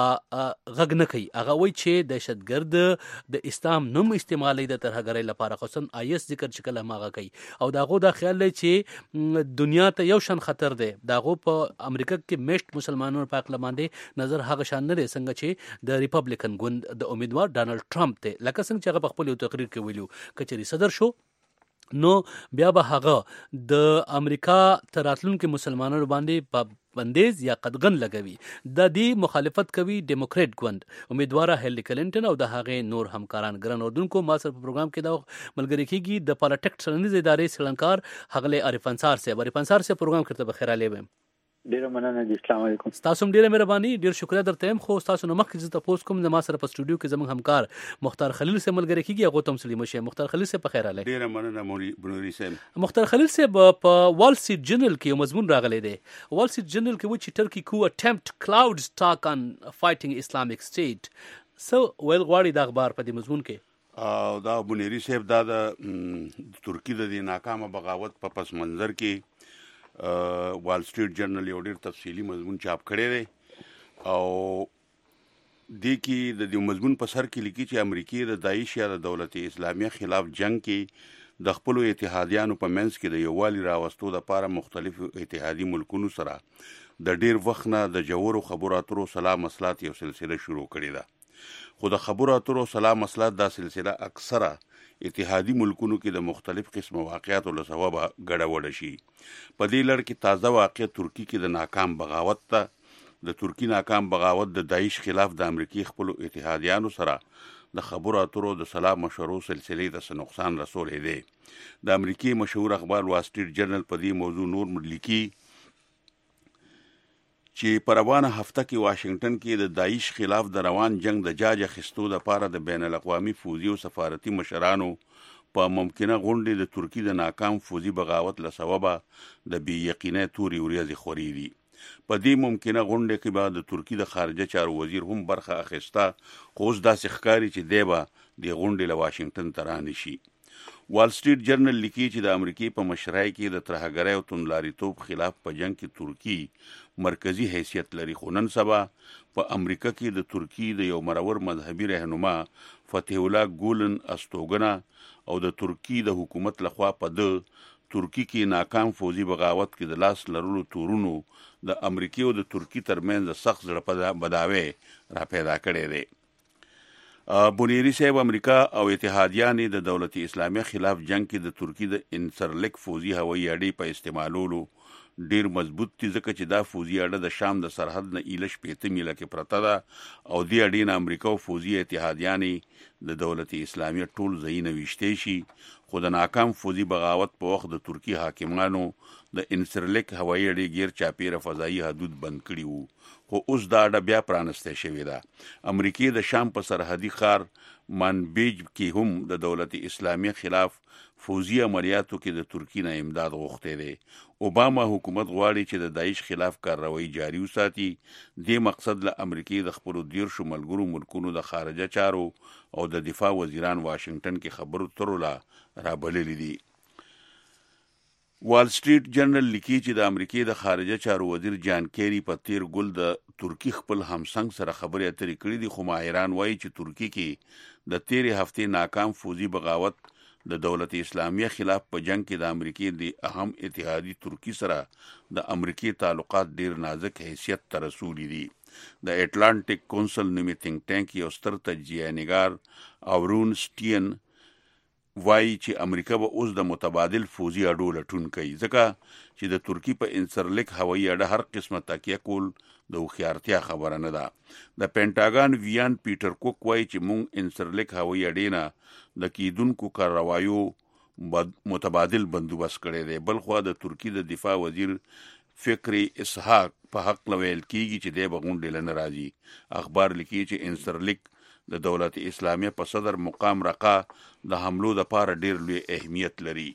غږ نه کوي. هغه وایي چې دهشتګرد د اسلام نوم استعمالي د ترهګرۍ لپاره خصوصا آی اس ذکر چې کله ماغه کوي او داغه دا خیال لري چې دنیا ته یو شان خطر ده. داغه په امریکا کې مشت مسلمانانو په اقل باندې نظر هغه شان نه څنګه چې د ریپبلیکن ګوند د امیدوار ډانلډ ټرمپ ته لکه څنګه چې هغه په خپل یو تقریر کې ویلو کچري صدر شو نو بیا به هغه د امریکا تراتلونکو مسلمانانو باندې په بندیز یا قدغن لګوي. د دې مخالفت کوي ډیموکریټ ګوند امیدواره هیلی کلینټن او د هغه نور همکاران. ګران اردوونکو ما سره په پروګرام کې دا ملګری کیږي د پالیټکس لنیز ادارې سرنکار هغله عارف انصار سے عارف انصار سے پروګرام کرته بخیر علی ویم. ډیره مننه د اسلام علیکم. تاسو ډیره مهرباني ډیر شکریا درته هم. خو تاسو نو مخکې زه تاسو کوم د ما سره په سټوډیو کې زموږ همکار مختار خلیل سے ملګری کیږي هغه تم سلیم شه. مختار خلیل سے په خیر علی. ډیره مننه موري بنوري سم. مختار خلیل سے په وال سټریټ جرنل کې مضمون راغلی دی. وال سټریټ جرنل کې و چې ترکی کو اټمپټ کلاودز ټاک ان فایټینګ اسلامیک سټیټ سو ویل غواړي د اخبار په دې مضمون کې او دا بنوري صاحب دا د ترکی د ناکامه بغاوت په پس منظر کې وال سټریټ جرنل یو ډیر تفصیلی مضمون چاپ کړی دی او د کی د دې مضمون په سر کې لیکي چې امریکای د داعش یا د دولت اسلامیه خلاف جنگ کې د خپل اتحادیانو په منځ کې د یووالي راوستو لپاره مختلفو اتحادي ملکونو سره د ډیر وخت نه د جوړو خبرو اترو سلام مسلات یو سلسله شروع کړې ده. خو د خبرو اترو سلام مسلات دا سلسله اکثره اتحادی ملکونو کې د مختلف قسم واقعاتو له سببه ګډوډ شي. په دې لړ کې تازه واقع ترکی کې د ناکام بغاوت ته د ترکی ناکام بغاوت د داعش خلاف د امریکای خپل اتحادیانو سره د خبرو اترو د سلام مشورو سلسله ته نقصان رسولې دی. د امریکای مشهور اخبار وال سټریټ جرنل په دې موضوع نور لیکي چې په روانه هفته کې واشنگټن کې د داعش خلاف د روان جنگ د جاج اخیستو لپاره د بین الاقوامي فوزي او سفارتي مشرانو په ممکنه غونډې د ترکی د ناکام فوزي بغاوت له سببه د بې یقینۍ تورې ورېځې خورې دي. په دې ممکنه غونډه کې به د ترکی د خارجه چارو وزیر هم برخه اخیسته، خو اوس داسې ښکاري چې دی به د غونډې له واشنگټن ته رانشي. وال سټریټ جرنل لیکي چې د امریکای په مشرۍ کې د ترهګرۍ او توندلاریتوب خلاف په جنگ کې ترکی مرکزی حیثیت لري، خو نن سبا په امریکا کې د ترکی د یو مرور مذهبي رهنما فتح الله ګولن استوګنه او د ترکی د حکومت لخوا په د ترکی کې ناکام فوزي بغاوت کې د لاس لرلو تورونو د امریکای او د ترکی ترمنځ سخت زړه بداوی را پیدا کړی دی. بونیری صاحب امریکا او اتحادیانې د دولت اسلامی خلاف جنگ کې د ترکی د انسرلک فوزي هوایي اډې په استعمالولو ډیر مضبوط دي، ځکه چې دا فوزي اډه د شام د سرحد نه ایله شپېته میله کې پرته ده او دې اډې نه امریکا او فوزي اتحادیانې د دولت اسلامی ټول ځایونه ویشتې شي. خو د ناکام فوزي بغاوت په وخت د ترکی حاکمانو د انسرلک هوایي اډې غیر چاپیره فضایي حدود بند کړي وو، خو اوس دا اډه بیا پرانسته شوې ده. امریکای د شام په سرحدي ښار مانبیج کې هم د دولت اسلامی خلاف فوزي عملیاتو کې د ترکی نه امداد غوښتی دی. اوباما حکومت غواړي چې د داعش خلاف کارروایي جاري وساتي. دې مقصد له امریکای د خپلو دیرشو ملګرو ملکونو د خارجه چارو او د دفاع وزیران واشنگټن کې خبرو ترو لا رابللی دي. وال سټریټ جرنل لیکي چې د امریکای د خارجه چارو وزیر جان کیری په تیر ګل د ترکی خپل همسنګ سره خبرې اترې کړې دي، خو ماهران وایي چې ترکی کې د تیرې هفتې ناکام فوزي بغاوت د دولت اسلامیه خلاف په جنگ کې د امریکای د اهم اتحادی ترکی سره د امریکای تعلقات ډیر نازک حیثیت ته رسولي دي. د اټلانټیک کونسل نومي تھنک ټانک یو ستر تجزیه نگار اورون سټین وایي چې امریکا به اوس د متبادل فوزي اډو لټون کوي، ځکه چې د ترکی په انسرلک هوایي اډه هر قسمه تکیه کول د هوښیارتیا خبره نه ده. د پینټاګان ویان پیټر کوک وایي چې موږ انسرلک هوایي اډې نه د کیدونکو کاروایو متبادل بندوبست کړی دی. بلخوا د ترکی د دفاع وزیر فکری اسحاق په حق ویل کیږي چې دی به غونډې له نه راځي. اخبار لیکي چې انسرلک د دولت اسلامی په صدر مقام رقا د حملو د پاره ډیر لوی اهمیت لري.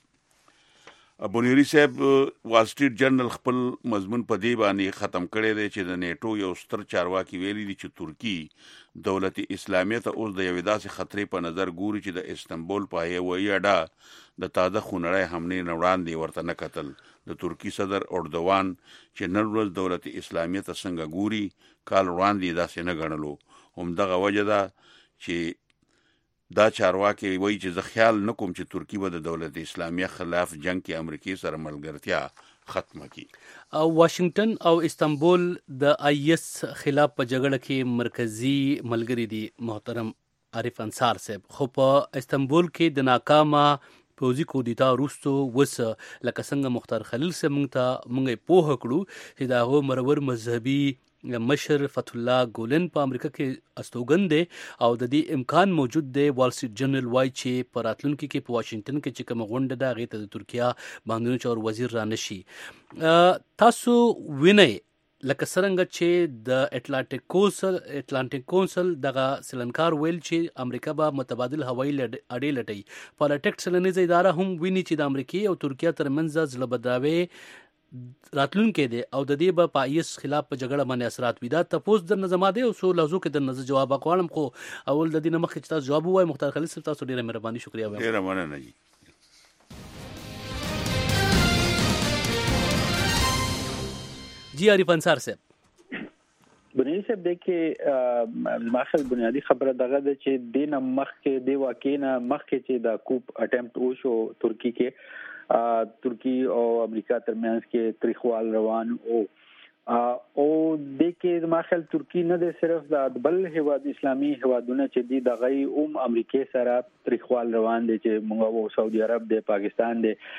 بونیری صاحب وال سټریټ جرنل خپل مضمون په دې باندې ختم کړی دی چې د نیټو یو ستر چارواکي ویلي دي چې ترکی دولت اسلامی ته اوس د یوې داسې خطرې په نظر ګوري چې د استنبول په هوایي اډه د تازه خونړۍ حملې نه وړاندې ورته نه کتل. د ترکی صدر اردوان چې نن ورځ دولت اسلامی ته څنګه ګوري کال وړاندې داسې نه ګڼلو. همدغه وجه ده چې دا چارواکي وایي چې زه خیال نه کوم چې ترکی به د دولت اسلامیه خلاف جنگ کې امریکای سره ملګرتیا ختمه کړي. واشنگټن او استنبول د آی ایس خلاف په جګړه کې مرکزی ملګری دي محترم عارف انصار صاحب، خو په استنبول کې د ناکامه پوزي کودتا وروسته وس لکه څنګه مختار خلیل صاحب مونږ ته مونږ پوه کړو چې دا هغه مرور مذهبي مشر فتح الله ګولن په امریکا کې استوګن دی او د دې امکان موجود دی. وال سټریټ جرنل وایي چې په راتلونکي کې په واشنگټن کې چې کومه غونډه ده هغې ته د ترکیه بهرنیو چارو وزیر رانشي. تاسو وینئ لکه څرنګه چې د اټلانټیک کونسل اټلانټیک کونسل دغه سلنکار ویل چې امریکا به متبادل هوایي اډې لټوي. پالیټیکس څیړنیزه اداره هم ویني چې د امریکای او ترکیه ترمنځ زړه بداوی راتلونکي دی او د دې به په آی ایس خلاف په جګړه باندې اثرات وي. دا تپوس در نظم دی او سو لازو کې در نظر جواب غواړم، خو اول د دې نه مخکې چې تاسو جواب ووایئ مختار خلیل صاحب تاسو ډیره مهرباني شکریا وایم. ډیره مننه جی. جی عارف انصار صاحب. بنیادی صاحب دغه ماخذ بنیادی خبره دغه د چې دینه مخکې دی واکینه مخکې چې د کوپ اټمپټ وشو ترکی کې ترکی او امریکا ترمنځ کې تریخوال روان او او د کې ماخذ ترکی نه د صرف د بل هیواد اسلامي هیوادونه چې دی د غي اوم امریکای سره تریخوال روان دي چې موږ او سعودي عرب د پاکستان د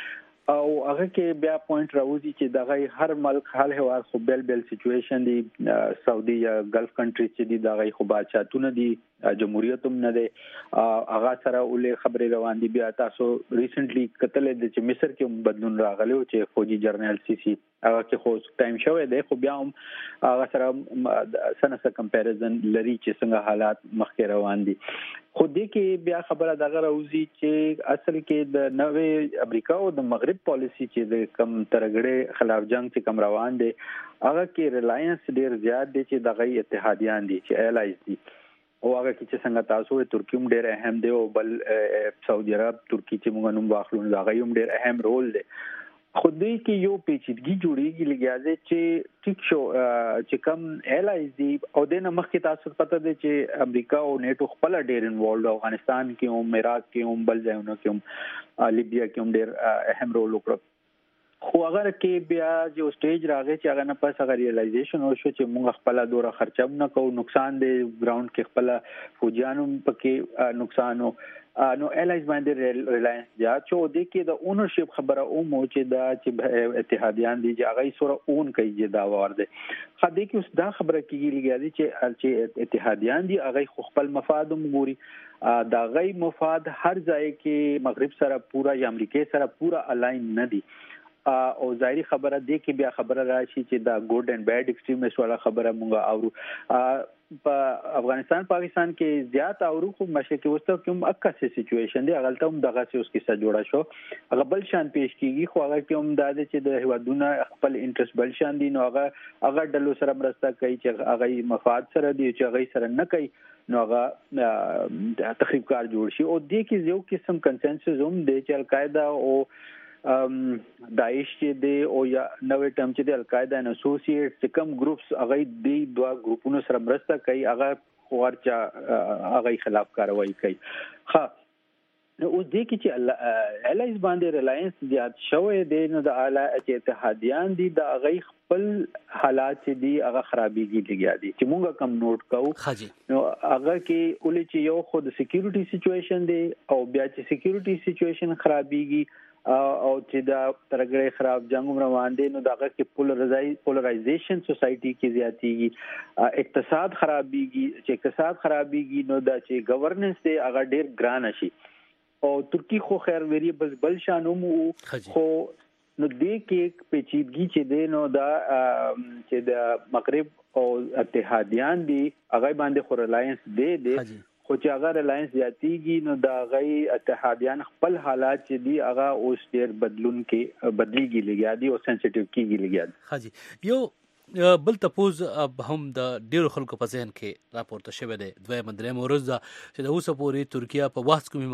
او هغه کې بیا پوینټ راوځي چې دغه هر ملک حال هوار خو بل بل سچويشن دی سعودي یا ګلف کنټری چې دی دغه خو بادشاہتونه دي جمهوریت هم نه دی هغه سره ولې خبرې روان دي بیا تاسو ریسنټلی کتل د چې مصر کې بدلون راغلی او چې فوجي جنرال سی سی هغه کې خو ټایم شوی دی خو بیا هم هغه سره سنسه کمپیریزن لري چې څنګه حالات مخکې روان دي خو دې کې بیا خبره دغه راوځي چې اصل کې د نوې امریکا او د مغرب پالیسی چې د کم ترګړې خلاف جنگ چې کم روان دي هغه کې ریلاینس ډیر زیات دي چې دغه اتحادیان دي چې الایز دي او هغه کې چې څنګه تاسو ترکی هم ډیر اهم دی او بل سعودي عرب ترکی چې موږ نوم واخلو هغه هم ډیر اهم رول دی خو دې کې یو پیچیدګي جوړیږي لګیازه چې ټیک شو چې کم الایز دي او د مخکې تاسو پته دی چې امریکا او نیټو خپل ډیر انوالد افغانستان کې هم عراق کې هم بل ځایونو کې هم لیبیا کې هم ډیر اهم رول وکړ خو اگر کې بیا جو سټیج راغی چې هغه نه پس هغه ریلایزیشن وشو چې موږ خپل دوره خرچه نه کوو نقصان دی ګراوند کې خپل فوجانو پکې نقصان نو الایز باندې ریلاینس زیات شو د کې د اونرشپ خبره او مو چې دا چې اتحادیان دي چې هغه سره اون کوي چې دا ور دي خدای کې اوس دا خبره کیږي چې چې اتحادیان دي هغه خپل مفاد مګوري دا غي مفاد هر ځای کې مغرب سره پورا یا امریکا سره پورا الاین نه دي او ظاهري خبره دی کې بیا خبره راشي چې دا ګډ اینڈ بیډ ایکستریمیست والا خبره مونږه اورو په افغانستان پاکستان کې زیات اورو خو مشرقي وسطو کې هم اکه سچويشن دی هغه ته هم دغه څه اوس کې څه جوړه شو هغه بل شان پیش کیږي خو هغه کې هم دا چې د هوادونه خپل انټرست بل شان دي نو هغه هغه ډلو سره مرسته کوي چې هغه مفاد سره دي چې هغه سره نه کوي نو هغه تخریب کار جوړ شي او دې کې یو قسم کنسنسس هم دی چې القاعده او ام داعش چې دی او یا نوې ټرم چې دی القاعده ان اسوسییټ چې کوم ګروپس هغه دی دوه ګروپونو سره مرسته کوي هغه ورچا هغه خلاف کاروایی کوي ها نو اوس دې کې چې الایز باندې ریلاینس زیات شوی دی نو د اعلی اتحادیان دي د هغه خپل حالات چې دی هغه خرابېږي لګیا دي چې مونږه کم نوٹ کوو نو هغه کې ولې چې یو خود سکیورټي سچويشن دی او بیا چې سکیورټي سچويشن خرابېږي او چې دا ترګړې خراب جنگ روان دي نو دغه کې پولرایزیشن سوسايټي کې زیاتېږي اقتصاد خرابېږي چې اقتصاد خرابېږي نو دا چې گورننس دی هغه ډیر ګران شي او ترکی خو خیر ویریبل بل شانوم خو نو دې کې پیچیدګي چې دی نو دا چې د مغرب او اتحادیان دي هغه باندې خو ریلاینس دی دی خو چې هغه ریلاینس زیاتېږي نو دا غي اتحادیان خپل حالات چې دی هغه اوس ډیر بدلون کې بدلیږي لګیا دي او سنسټیو کېږي لګیا دي حاجی یو بل تپوز هم د ډیرو خلکو په ذهن کې راپورته شوی دی دویم دریم ورځ دا چې د اوسه پورې ترکیه په واس کومې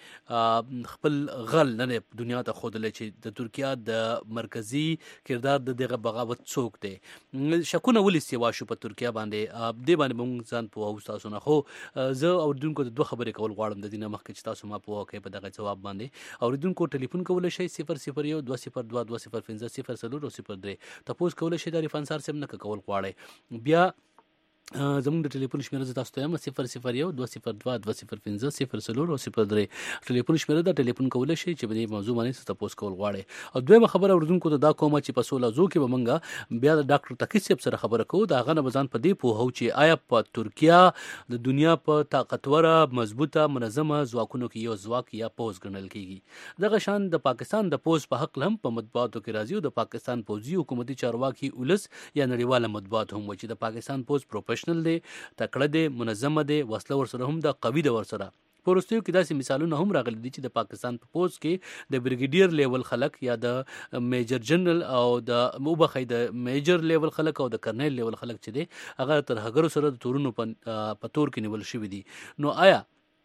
باندې خپل غل نه دنیا ته خودلې چې د ترکیه د مرکزی کردار د دغه بغاوت څوک دی شکونه ولې سیوا شو په ترکیه باندې د باندې مونږ ځان په او تاسو نه خو زه اوردونکو د دوه خبرې کول غواړم د دینه مخکې چې تاسو ما په واقع په دغه جواب باندې اوردونکو ټلیفون کول شي صفر صفر یو دوه صفر دوه دوه صفر پنځه صفر صفر صفر درې تاسو کول شي د ریفانسار سم نه کول غواړي بیا زموږ د ټلیفون شمیره ز تاسو ته یم صفر صفر یو دوه صفر دوه دوه صفر پنځه صفر صفر صفر درې ټلیفون شمیره د ټلیفون کول شي چې په دې موضوع باندې تاسو کول غواړي او دویمه خبره اوردونکو ته دا کومه چې په سوله زو کې به منګه بیا د ډاکټر تقی صاحب سره خبره کوو دا غنه بزان په دې په هو چې آیا په ترکیه د دنیا په طاقتوره مضبوطه منظمه ځواکونو کې یو ځواک یا پوز ګڼل کیږي دغه شان د پاکستان د پوز په حق لم په مطبوعاتو کې راځي او د پاکستان پوزي حکومتي چارواکي ولس یا نړیواله مطبوعات هم وایي چې د پاکستان پوز پروفیشنل دی تکړه دی منظمه دی وسله ورسره هم د قوي دی ورسره پرستیو کې داسې مثالونه هم راغلي دي چې د پاکستان په پوز کې د بریګیډیر لیول خلک یا د میجر جنرال او د موبخې د میجر لیول خلک او د کرنل لیول خلک چې دي هغه تر هغه سره د تورونو په تور کې نیول شوی دي نو آیا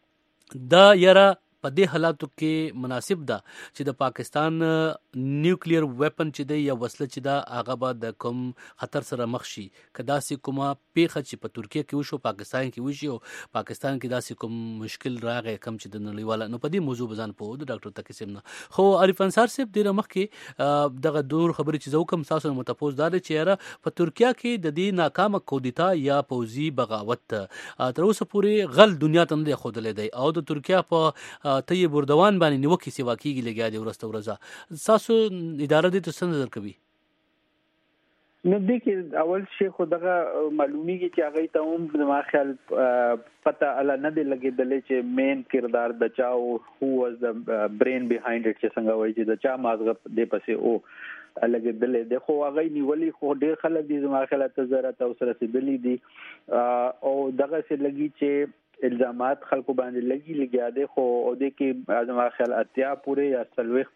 دا یاره په دې حالاتو کې مناسب ده چې د پاکستان نیوکلیر ویپن چې دی یا وسله چې دا هغه به د کوم خطر سره مخ شي کدا سي کومه پیخه چې په ترکیه کې وشو پاکستان کې وشي او پاکستان کې داسې کوم مشکل راغی کم چې د نړیواله نو په دې موضوع بزن په د ډاکټر تقسیم نه خو عارف انصار صاحب ډیره مخ کې دغه دور خبرې چې زو کوم تاسو متفوز دار چې را په ترکیه کې د دې ناکامه کودتا یا پوزي بغاوت تر اوسه پورې غل دنیا ته نه خودلې دی او د ترکیه په ته یې بردوان باندې نیوکې سیوا کیږي لګیا دی ورسته ورځه تاسو اداره دې څه نظر کوي؟ نو د کې اول شی خو دغه معلومیږي چې هغه ته هم د ما خیال پته اله نه دی لګیدلې چې مین کردار د چا او هو واز د برین بیهایند اټ چې څنګه وایي چې د چا مازغه دې پسې او لګیدلې د خو هغه نیولې خو ډېر خلک دي زما خیال ته ضرورت او سره سیدلې دي او دغه سي لګي چې الزامات خلکو باندې لګي لګیا دي خو او د کې زما خیال اتیا پوره یا سلوخ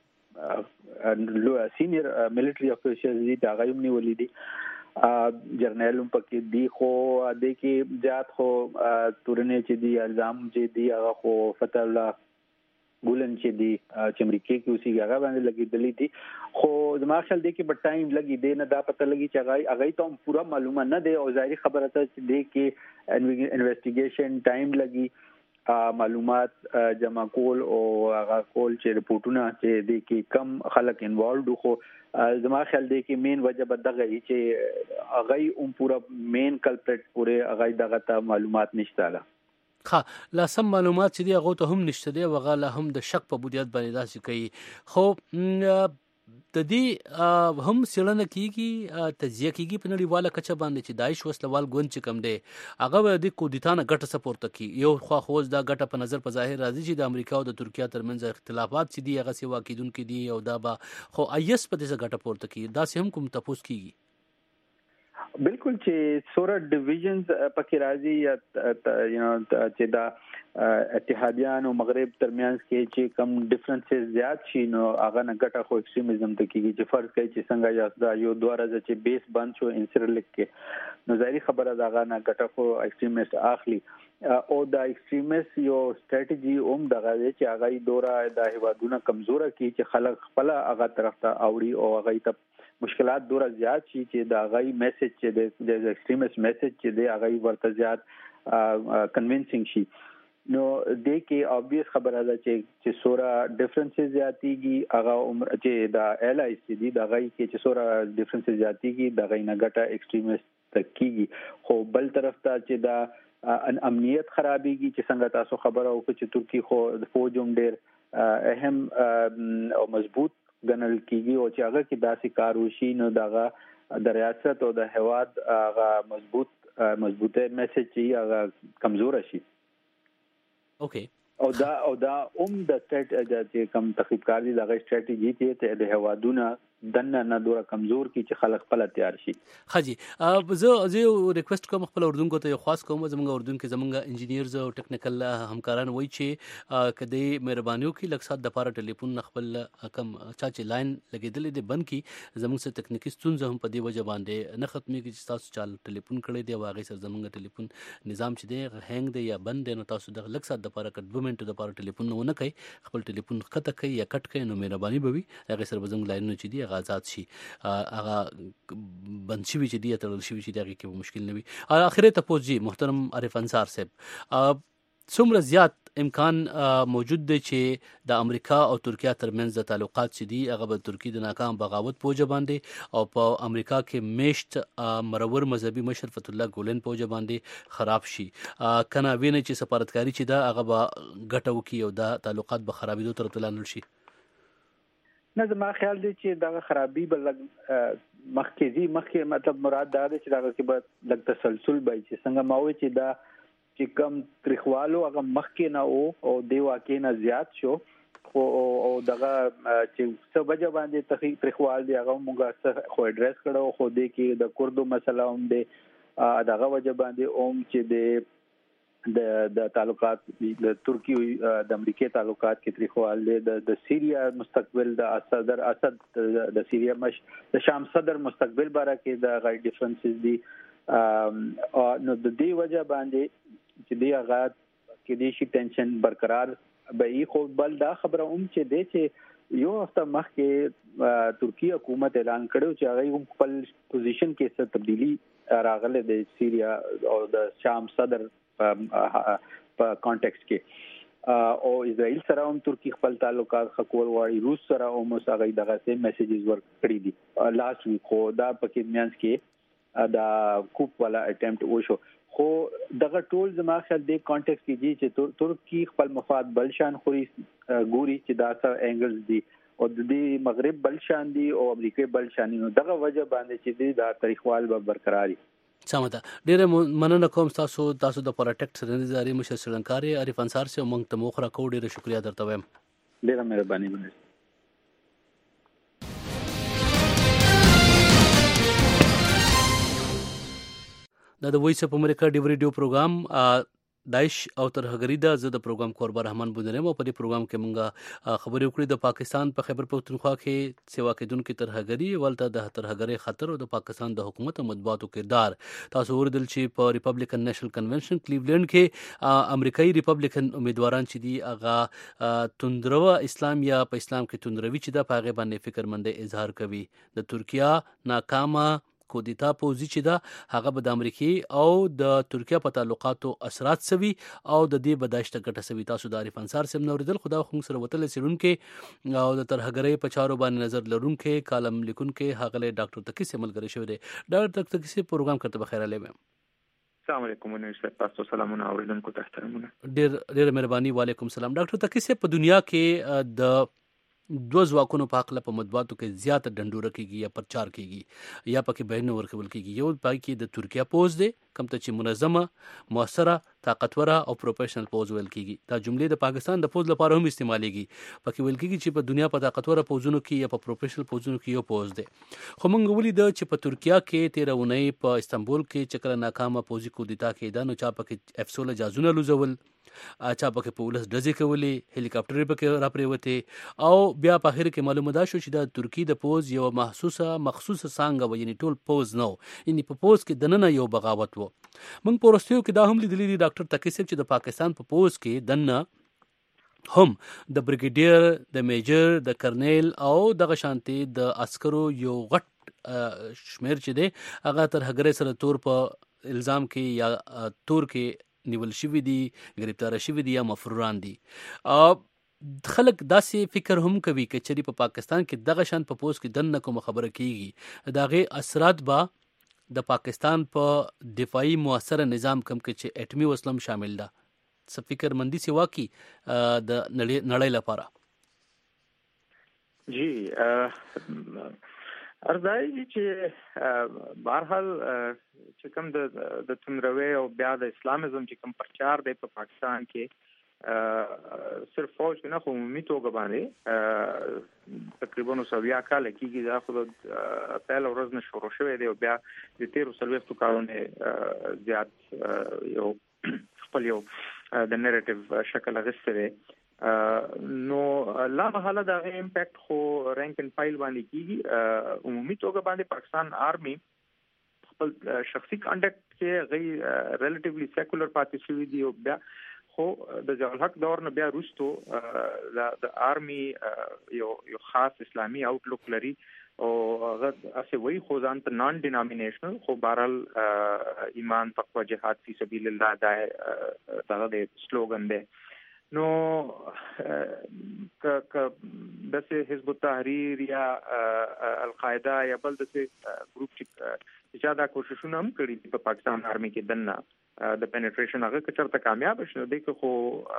لو سینیئر ملټری افیشلز دي دا غوښنه نیولې دي جرنیل پکې دی خو د کې ذات خو تورنه چې دی الزام چې دی هغه خو فتح الله ګولن چې دی چې امریکای کې اوسې هغه باندې لګیدلې دي خو زما خیال دی کې په ټایم لګي دی نه دا پته لګي چې هغه هغه ته پورا معلومه نه دی او ظاهري خبره ته چې دی کې انویسټیګیشن ټایم لګي معلومات جمع کول او هغه کول چې رپورټونه چې د کې کم خلک انوالوډ خو زما خیال دی کې مین وجه به دغه چې هغه هم پورا مین کلپریټ پوره هغه دغه ته معلومات نشته لا ها لا سم معلومات چې دی هغه ته هم نشته دی وغه لا هم د شک په بنیاد باندې داسې کوي خو د دې هم سړنه کیږي تجزیه کیږي په نړیواله کچه باندې چې داعش وسلوال ګوند چې کم دی هغه د کودتانه ګټه سپورت کوي یو خو خوځ دا ګټه په نظر په ظاهر راځي چې د امریکا او د ترکیه ترمنځ اختلافات چې دي هغه سیوا کیدونکو دي او دا به خو ایس په دې ګټه پورته کوي دا سم کوم تاسو کیږي بالکل چې سوره ډیویژنز پکې راځي یا یو نو چې دا اتحادیان او مغرب ترمیانس کې چې کم ډیفرنسز زیات شي نو هغه نه ګټه خو ایکستریمزم ته کیږي چې فرض کوي چې څنګه یا دا یو دوه ورځې چې بیس بند شو انسرلیک کې نو ظاهري خبره دا هغه نه ګټه خو ایکستریمیست اخلي او دا ایکستریمیست یو سټریټجی اوم دغه چې هغه دوره د هیوادونو کمزوره کی چې خلک خپل هغه طرف ته اوړي او هغه ته مشکلات دوره زیات شي چې دا غي میسج چې د ایکستریمیست میسج چې دی هغه ورته زیات کنوینسینګ شي نو د کې obvious خبره ده چې چې سورا ډیفرنسز زیاتیږي هغه عمر چې دا ال آی سی دی دا غي کې چې سورا ډیفرنسز زیاتیږي دا غي نه ګټه ایکستریمیست تکیږي خو بل طرف ته چې دا ان امنیت خرابېږي چې څنګه تاسو خبره وکړه چې ترکی خو د فوجوم ډېر اهم او مضبوط ګڼل کیږي او چې هغه کې داسې کار وشي نو دغه د ریاست او د هواد هغه مضبوط مضبوطه میسج چې هغه کمزور شي اوکے او دا او دا اوم د سټریټ چې کم تخریب کار دي دغه سټریټجی ته د هوادونه دنه نه دوره کمزور کی چې خلک خپل تیار شي خاجي زه زه ریکوست کوم خپل اردوونکو ته خاص کوم زمونږ اردوون کې زمونږ انجینیرز او ټیکنیکل همکاران وای چې کدی مهربانيو کې لکسات د پاره ټلیفون خپل کم چا چې لاین لګیدل دي بند کی زمونږ سره تکنیکی ستونزه هم په دی وجه باندې نه ختمي کې چې تاسو چال ټلیفون کړی دی واغې سره زمونږ ټلیفون نظام چې دی هنګ دی یا بند دی نو تاسو د لکسات د پاره کډ دوه منټو د پاره ټلیفون نه کوي خپل ټلیفون خطه کوي یا کټ کوي نو مهرباني به وي هغه سره زمونږ لاین چې دی آزاد شي هغه بند شي چې دی ترل شي چې دغه کې مشکل نه وي اخره ته پوجي محترم عارف انصار صاحب څومره زیات امکان موجود دی چې د امریکا او ترکیه ترمنځ د تعلقات چې دي هغه به ترکی د ناکام بغاوت پوجا باندې او په امریکا کې میشت مرور مذهبي مشر فتح الله ګولن پوجا باندې خراب شي کنه ویني چې سفارتکاری چې دا هغه به ګټو کې او د تعلقات به خرابېدو تر تلانل شي نه زما خیال دی چې دا خرابي بل مخکې دي مخکې مطلب مراد دا دی چې دا کې به لږ تسلسل به چې څنګه ماوي چې دا چې کم تاریخوالو هغه مخکې نه او او دی واقع نه زیات شو خو او دغه چې څه وجه باندې تاریخوال دی هغه موږ خو اډریس کړو خو دی کې د کوردو مسله هم دی دغه وجه باندې اوم چې دی د د تعلقات د ترکی د امریکای تعلقات کې تاریخوال دی د سیریا مستقبل د صدر اسد د سیریا مش د شام صدر مستقبل باره کې د غي ډیفرنسز دي نو د دې وجه باندې چې دی هغه کې دي شي ټینشن برقرار به خو بل دا خبره هم چې دی چې یو هفته مخکې ترکی حکومت اعلان کړو چې هغه خپل پوزیشن کې څه تبدیلی راغله د سیریا او د شام صدر په کانټیکست کې او اسرائیل سره هم ترکی خپل تعلقات خکول وایي روس سره هم هغه دغه سه میسجز ورک کړی دي لاست ویک خو دا پکې میانس کې دا کوپ والا اټمپټ وشو خو دغه ټول زما خیال د کانټیکس کې دي چې ترکی خپل مفاد بلشان خوري ګوري چې دا څه انګلز دي او د مغرب بلشان دي او امریکای بلشان دي. نو دغه وجه باندې چې دا تاریخوال به برقراري سمه ده. ډیره مننه کوم تاسو تاسو د پروټیکټ سرنداري مشر سرنکاري عارف انصار سره مونږ ته موخره کو ډیره شکریا درته وایم. ډیره مهرباني مننه. دا د وایس اپ امریکا ډیو ریډیو پروګرام داعش او ترهګری دا زه د پروګرام کوربه رحمان بودنم او په دې پروګرام کې مونږه خبرې وکړې د پاکستان په خیبر پختونخوا کې سیوا کېدونکو ترهګری ولته د ترهګری خطر او د پاکستان د حکومت او مطبوعاتو کردار. تاسو وردل چې په ریپبلیکن نېشنل کنونشن کلیولند کې امریکایي ریپبلیکن امیدواران چې دي هغه توندرو اسلام یا په اسلام کې توندروي چې د پاغه باندې فکرمندۍ اظهار کوي. د ترکیه ناکامه کودتا پوزي چې دا هغه به د امریکای او د ترکیه په تعلقاتو اثرات سوي او د دې بداشت ګټه سوي. تاسو د عارف انصار سم نوردل خدا خو سره وتل سړونکو او د ترهګری په چارو باندې نظر لرونکو کالم لیکونکو هغه ډاکټر تقی سمل غری شوی دی. ډاکټر تقی سي پروګرام کرته بخیر علیه. السلام علیکم ونیسه تاسو سلامونه اوریدونکو ته احترامونه. ډیر ډیر مهرباني. وعلیکم السلام. ډاکټر تقی سي په دنیا کې د دو ځواکونو په خپل په مطبوعاتو کې زیات ډنډوره کیږي یا پرچار کیږي یا پکې بیان ورکول کیږي. یو پای کې د ترکیه پوز دی کوم ته چې منظمه موثره طاقتوره او پروفیشنل پوز ویل کیږي. دا جملې د پاکستان د پوز لپاره هم استعمالېږي. پکې ویل کیږي چې په دنیا په طاقتوره پوزونو کې یا په پروفیشنل پوزونو کې یو پوز دی. خو موږ ولید چې په ترکیه کې تیرې ونې په استنبول کې چکر ناکامه پوزي کودتا کې دا نو چا پکې اف سولہ جازونه لوزول اچھا پکې په ولس ډزې کولې هلیکاپټر پکې را پریوته او بیا په اخر کې معلومه ده شو چې د ترکی د پوز یو محسوسه مخصوصه څنګه و یعنی ټول پوز نو یعنی په پوز کې دننه یو بغاوت وو. موږ پورستیو کې دا هم لیدلې دي ډاکټر تقی صاحب چې د پاکستان په پوز کې دننه هم د بریګیډیر د میجر د کرنیل او د شانتي د عسکرو یو غټ شمیر چې دی هغه تر هغه سره تور په الزام کې یا تور کې نیول شوی دي گرفتار شوی دي یا مفروران دي. خلک داسې فکر هم کوي چې چری په پاکستان کې دغه شان په پوس کې دنه کوم خبره کیږي داغه اثرات با د پاکستان په دفاعي موثر نظام کم کې چې اټمی وسلم شامل ده. څه فکر مندي سی واقعي د نړۍ لپاره؟ جی ارزای چې بهرحال چې کوم د د تندروي او بیا د اسلامزم چې کوم پرچار دی په پاکستان کې صرف فوج نه خو عمومي توګه باندې تقریبا سویا کال کېږي دا خو د پهل ورځ نه شروع شوی دی او بیا د تیر سلويختو کالونو زیات یو خپل یو د نریټیو شکل غوښتي نو لا محاله دا امپیکټ خو رانک ان فایل باندې کیږي. عمومي توګه باندې پاکستان آرمي خپل شخصي کانډکټ کې غي ریلیټیولی سیکولر پاتې شوی دی او بیا خو د ضیاء الحق دور نه بیا وروسته د آرمي یو یو خاص اسلامي آوټلوک لري او هغه اسه وی خو ځان ته نان ډینامینیشنل خو بهرحال ایمان تقوا جهاد فی سبیل الله دا دا د سلوګن دی. نو ک ک دسه حزب التحریر یا القاعده یا بل دسه ګروپ چې چې دا کوششونه هم کړي په پاکستان آرمي کې دنه د پینټریشن هغه کچرته کامیاب شنه دی خو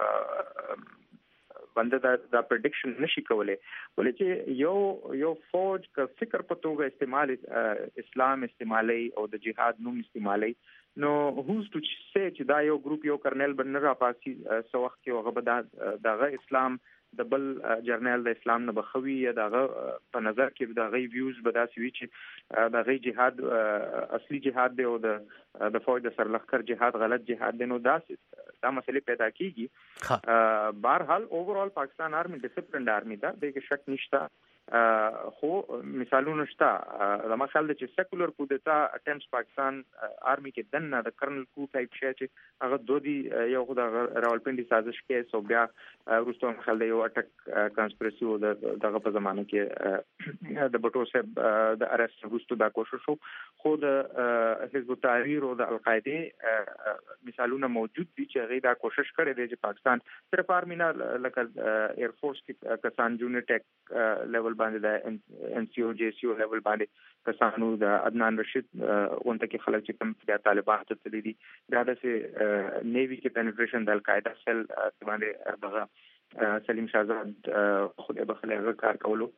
بنده دا دا پریډکشن نشي کولای ولې چې یو یو فوج کا فکر په توګه استعمال اسلام استعمالي او د جهاد نوم استعمالي نو هوز ټو سي چې دا یو ګروپ یو کرنل بنر راپاسي سو وخت کې هغه به دغه اسلام د بل جرنل د اسلام نه بخوي یا دغه په نظر کې دغه ویوز به داسې وي چې دغه جهاد اصلي جهاد دی او د د فوج د سرلخر جهاد غلط جهاد دی. نو دا دا مسلې پیدا کیږي. بهرحال اوورال پاکستان آرمي ډیسپلینډ آرمي ده د کې شک نشته خو مثالونه شته. زما خیال دی چې سیکولر کودتا اټمپټس پاکستان آرمي کې دنه د کرنل کو ټایپ شي چې هغه دوه دی یو خو د راولپنډي سازش کې سو بیا وروسته خل دی یو اټک کانسپیرسي او دغه په زمانه کې د بټو صاحب د ارست وروسته دا کوشش خو د حزب التحریر او د القاعده مثالونه موجود دي چې غي دا کوشش کړي دي چې پاکستان صرف آرمي نه لکه ایر فورس کې کسان جونیټ ټیک لیول لیول باندې د ان سی او جی سی او لیول باندې کسانو د عدنان رشید اونته کې خلک چې کوم د طالبان ته تللی دي دا د نیوی کې پینټریشن د القاعده سل باندې دغه سلیم شاهزاد خو د بخلغه کار کولو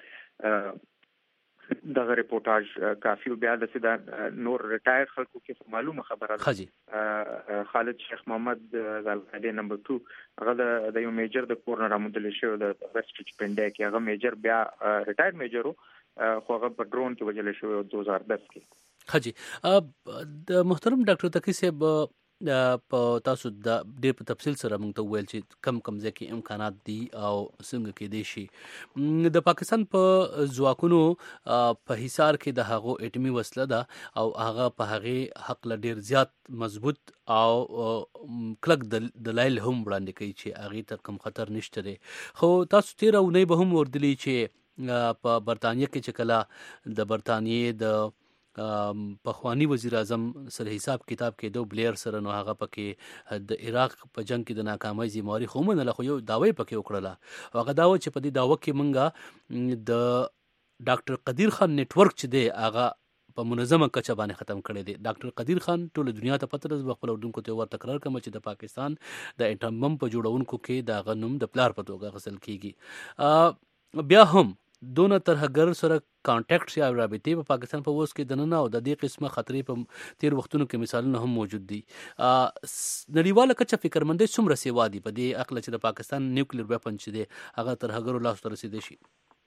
دغه ریپورتاج کافی بیا د سیدا نور ریټایر خلکو کې معلومه خبره ده خالد شیخ محمد د القاعده نمبر دو هغه د یو میجر د کورنر عمودل شو د ویسټریچ پنده کې هغه میجر بیا ریټایر میجر خو هغه په ډرون کې وجل شو دو هزار دس کې خجی د محترم ډاکټر تقی صاحب په تاسو د ډېر په تفصیل سره موږ ته ویل چې کم کم ځکه امکانات دي او څنګه کې دي شي د پاکستان په ځواکونو په حصار کې د هغو اټمی وسله ده او هغه په هغه حق له ډېر زیات مضبوط او کلک دلایل هم وړاندې کوي چې هغه ته کم خطر نشته دی خو تاسو تیر او نه به هم وردلی چې په برتانیې کې چې کله د برتانیې د پخوانی وزیر اعظم سره حساب کتاب کې دو بلیر سره نو هغه پکې د عراق په جنگ کې د ناکامۍ ذمہواری خو من له خو یو داوی پکې وکړه هغه داوی چې په دې داوی کې منګه د ډاکټر قدیر خان نتورک چې دی هغه په منظمه کچه باندې ختم کړی دی ډاکټر قدیر خان ټول دنیا ته پته ده خپل اردوونکو ته ور تکرار کوم چې د پاکستان د اټم بم په جوړونکو کې د غنوم د پلار په توګه غسل کیږي بیا هم دونه ترهګر سره کانټیکټ یا رابطې په پاکستان په ووس کې دننه او د دې قسمه خطرې په تیر وختونو کې مثالونه هم موجود دي نړیواله کچه فکرمندۍ څومره سیوا دي په دې عقل چې د پاکستان نیوکلیر ویپن چې دی هغه ترهګرو لاس ته رسیدي شي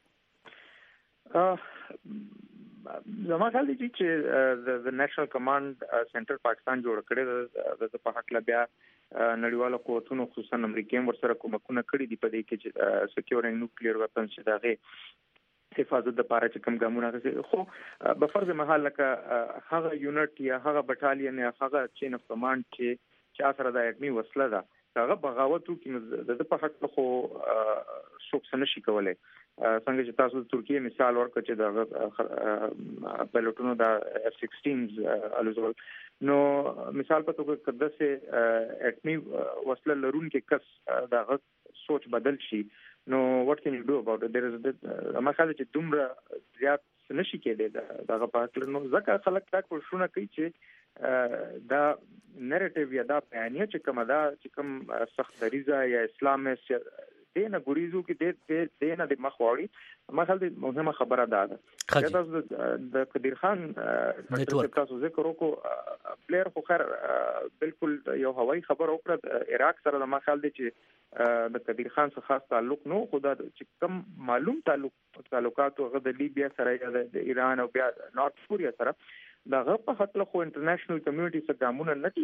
زما خیال دی چې د نېشنل کمانډ سنټر پاکستان جوړ کړی د په حق لا بیا نړیواله قوتونو خصوصا امریکایي ورسره کومکونه کړی دي په دې کې چې سکیورینګ نیوکلیر ویپن چې دغه حفاظت د پاره چې کوم ګامونه راځي خو په فرض محل لکه هغه یونټ یا هغه بټالین یا هغه چین اف کمانډ چې چې اثر د اټمی وسله ده هغه بغاوتو کې د په حق خو څوک څه نشي کولای څنګه چې تاسو د ترکیه مثال ورکړ چې د پایلوټونو د اف سیکسټین الوزول نو مثال په توګه کده سه اټمی وسله لرون کې کس دا سوچ بدل شي نو what can you do about it there is a مخاله چې دومره زیات نشي کېدای دا په اصل نو ځکه خلک دا کوشونه کوي چې دا نریټیو یا دا بیانیه چې کومه دا چې کوم سخت دریزه یا اسلامي دینه ګوریزو کې د دینه د مخواړي مخال د مهمه خبره ده دا تاسو د قدیر خان تاسو ذکر وکړو پلیر خو خیر بالکل یو هوایي خبر وکړه عراق سره د مخال د چې د قدیر خان څخه خاص تعلق نو خدا چې کوم معلوم تعلق تعلقات او د لیبیا سره یا د ایران او بیا نارت کوریا سره دا غو په حق له خو انټرنیشنل کمیونټي سره ګامونه نه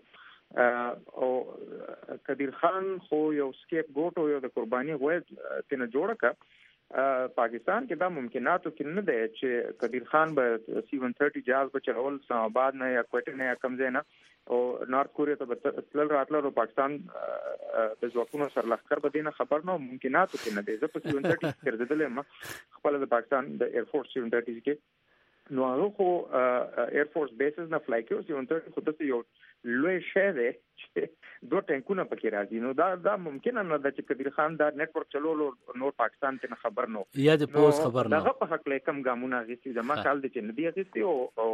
کیږي او قدیر خان خو یو سکیپ ګوټ او یو د قرباني وای تنه جوړه کا پاکستان کې دا ممکناتو کې نه دی چې قدیر خان به سی ون تھرٹی جهاز به چلول اسلام آباد نه یا کوټه نه یا کمزې نه او نارت کوریا ته تل راتلو او پاکستان د ځواکونو سره لخر به دینه خبر نه ممکناتو کې نه دی زه په سی ون تھرٹی کې ردل ما خپل د پاکستان د ایر فورس سی ون تھرٹی کې نو هغه خو ایر فورس بیسز نه فلای کوي سی ون تھرٹی خو د یو لوی شهر دی چې دوه ټانکونه پکې راځي نو دا دا ممکن نه ده چې قدیر خان دا نتورک چلولو نور پاکستان ته خبر نو یا د پوز خبر نه دا په حق له کم ګامونه غوښتي د ما خیال دي چې ندی غوښتي او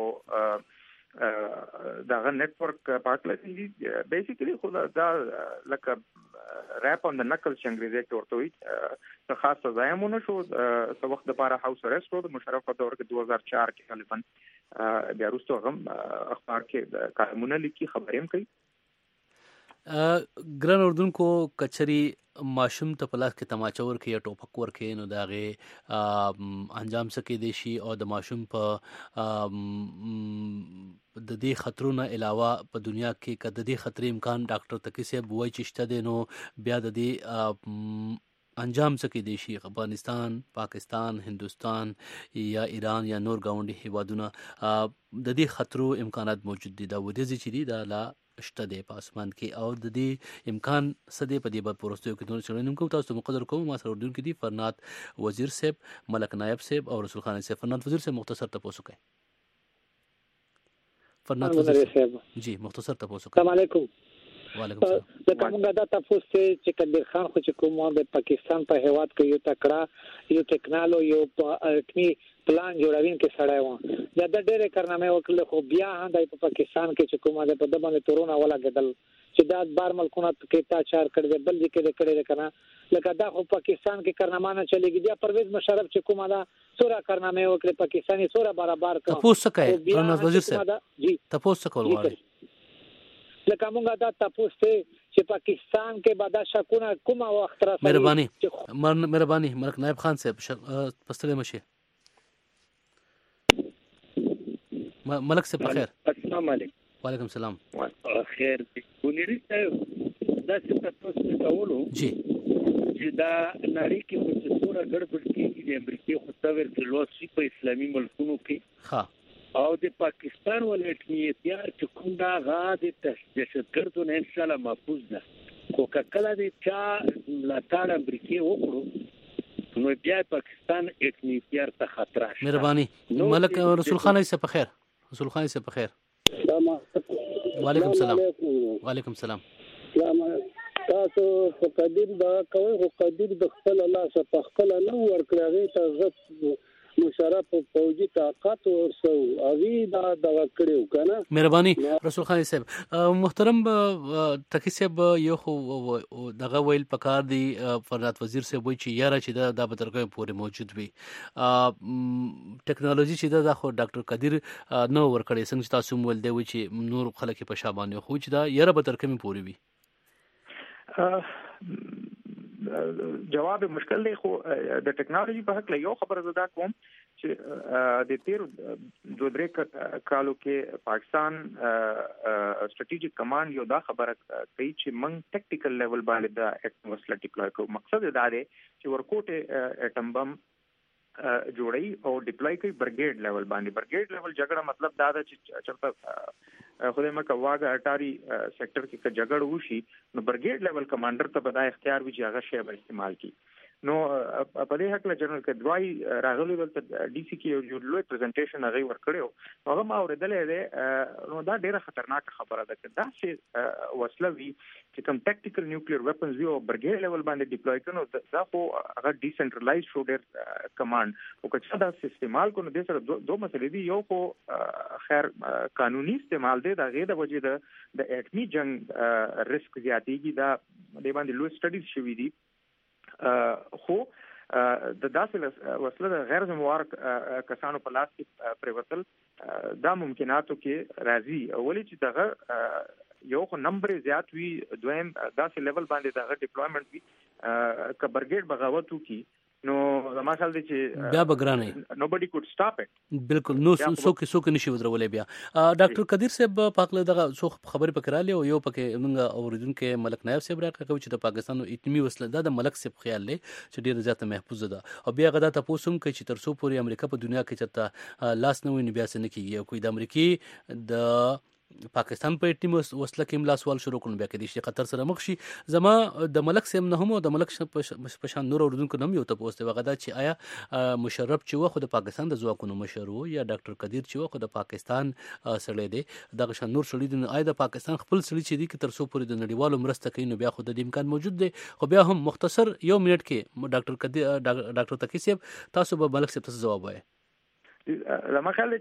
دا غ نتورک پاکستان بیسیکلی خو دا لکه ریپ اون د نکل شنګریزه ورته وي څه خاص سزا مونږ شو څه وخت لپاره هاوس ارست د مشرف په دور کې دو هزار چار کې غالبا بیا وروسته هم اخبار کې کارمونه لیکي خبرې هم کوي ګران اردوونکو کچري ماشوم ته پلاس کې تماچا ورکې یا ټوپک ورکې نو داغه انجام سکے دی شي او د ماشوم په د دې خطرونو علاوه په دنیا کې کده د دې خطرې امکان ډاکټر تقی صاحب وایي چې شته دی نو بیا د دې انجام سکے دی شي افغانستان پاکستان هندوستان یا ایران یا نور گاونډي هیوادونه د دې خطرو امکانات موجود دي دا ودی چې دي دا لا شته دی په اسمان کې او د دې امکان سده په دې په پروستیو کې دونه چړنیم کوم تاسو مقدر کوم ما سره اردن کې دي فرنات وزیر صاحب ملک نائب صاحب او رسول خان صاحب فرنات وزیر صاحب مختصر تاسو کوي فرنات وزیر صاحب جی مختصر تاسو کوي السلام علیکم لکه موږ دا تاسو چې قدر خان خو چې کوم د پاکستان په هیواد کې یو تکړه یو ټیکنالوژي یو اټمی پلان جوړوین کې سړی و دا د ډېرې کارنامې وکړل خو بیا هم د پاکستان کې چې کومه د په دمنه تورونه ولاګدل چې دا بار ملکونه کې تا چار کړل بل دې کې کړل کنه لکه دا خو پاکستان کې کارنامه نه چلیږي بیا پرویز مشرف چې کومه دا سورا کارنامې وکړي پاکستاني سورا برابر کړ تاسو کوي پرناز وزیر صاحب جی تاسو کول غواړي لکه موږ دا تاسو ته چې پاکستان کې بعد شکونه کومه وخت را مهرباني مهرباني ملک نائب خان صاحب پستله مشه ملک صاحب بخیر السلام علیکم وعلیکم السلام خیر ونیری صاحب دا څه تاسو کولو جی چې دا نړۍ کې په څوره ګډوډ کې د امریکای خو تاور فلسفي په اسلامي ملکونو کې ها او د پاکستان ولایتي تیار چې کوم دا غا د دهشتګردو نه ان شاء الله محفوظ ده خو کله دې چا لاتار امریکای وکړو نو بیا پاکستان اتنی تیار ته خطر شي مهرباني ملک رسول خان صاحب بخیر رسول خان صاحب بخیر وعلیکم السلام وعلیکم السلام تاسو په قدیر دا کوي خو قدیر د خپل الله څخه په خپل نه ورکړی ته غت مشرف فوجي طاقت ورسو اوی دا دا کړیو کنه مهرباني رسول خان صاحب محترم تکي صاحب یو خو دغه ویل پکار دی فرنات وزیر صاحب وی چې یاره چې دا د بترګې پورې موجود وي ټیکنالوژي چې دا خو ډاکټر قدیر نو ورکړی څنګه تاسو مول دی چې نور خلک په شابانه خو چې دا یاره بترګې پورې وي جواب مشکل دی خو د ټیکنالوژي په حق له یو خبره زده کوم چې د تیر دوه درې کالو کې پاکستان سټریټیجیک کمانډ یو دا خبره کوي چې موږ ټیکټیکل لیول باندې د اټم وسله ډیپلوي کوو مقصد دا دی چې ورکوټ اټم بم جوړي او ډیپلوي کوي برګیډ لیول باندې برګیډ لیول جګړه مطلب دا ده چې چرته خدای مکه واګه اټاري سېکټر کې ک جګړه وشي نو برګیډ لیول کمانډر ته به دا اختیار وي چې هغه شی به استعمال کړي نو په دې حق له جنرال کډوای راغلی ولته ډي سي کې یو لوی پریزنټیشن هغه ورکړیو هغه ما اوریدلې ده نو دا ډیره خطرناک خبره ده چې دا چې وسله وی چې کوم ټیکټیکل نیوکلیئر ویپنز وی او برګیډ لیول باندې ډیپلوي کړي دا خو هغه ډیسنټرلایز شو ډیر کمانډ او که دا استعمال کو نو د سره دوه مسلې دي یو خو خیر قانوني استعمال دی دا غیر د وجې د د اټمی جنگ ریسک زیاتېږي دا د باندې لوی سټډیز شوي دي خو د داسې وسله د غیر ذمہوار کسانو په لاس کې پریوتل دا ممکناتو کې راځي اولی چې دغه یو خو نمبر زیات وي دویم داسې لیول باندې دغه ډیپلویمنت وي ک برګیډ بغاوت وکي نو زما خیال دی چې بیا بګرانه nobody could stop it بالکل نو څوک څوک نشي ودرولې بیا ډاکټر قدیر صاحب پاکله دغه څو خبرې پکراله او یو پکې موږ اوریدونکو ملک نائب صاحب راکوي چې د پاکستان اتمی وسله د ملک صاحب خیال لري چې ډیر زیات محفوظ ده او بیا غدا تاسو هم کوي چې تر څو پورې امریکا په دنیا کې چرته لاس نه ویني بیا څه نه کیږي کوئی د امریکای د پاکستان په ټیم وسله کې املا سوال شروع کړو بیا کې دي خطر سره مخ شي زما د ملک سیم نه هم د ملک په شان نور اوردونکو نم یو ته پوسټ وغدا چې آیا مشرف چې و خو د پاکستان د ځواکونو مشرو یا ډاکټر قدیر چې و خو د پاکستان سړی دی دغه شان نور سړي د آیا د پاکستان خپل سړي چې دي کې تر څو پورې د نړیوالو مرسته کوي نو بیا خو د امکان موجود دی خو بیا هم مختصر یو منټ کې ډاکټر قدیر ډاکټر تقی صاحب تاسو به ملک صاحب ته جواب وایي لما خلل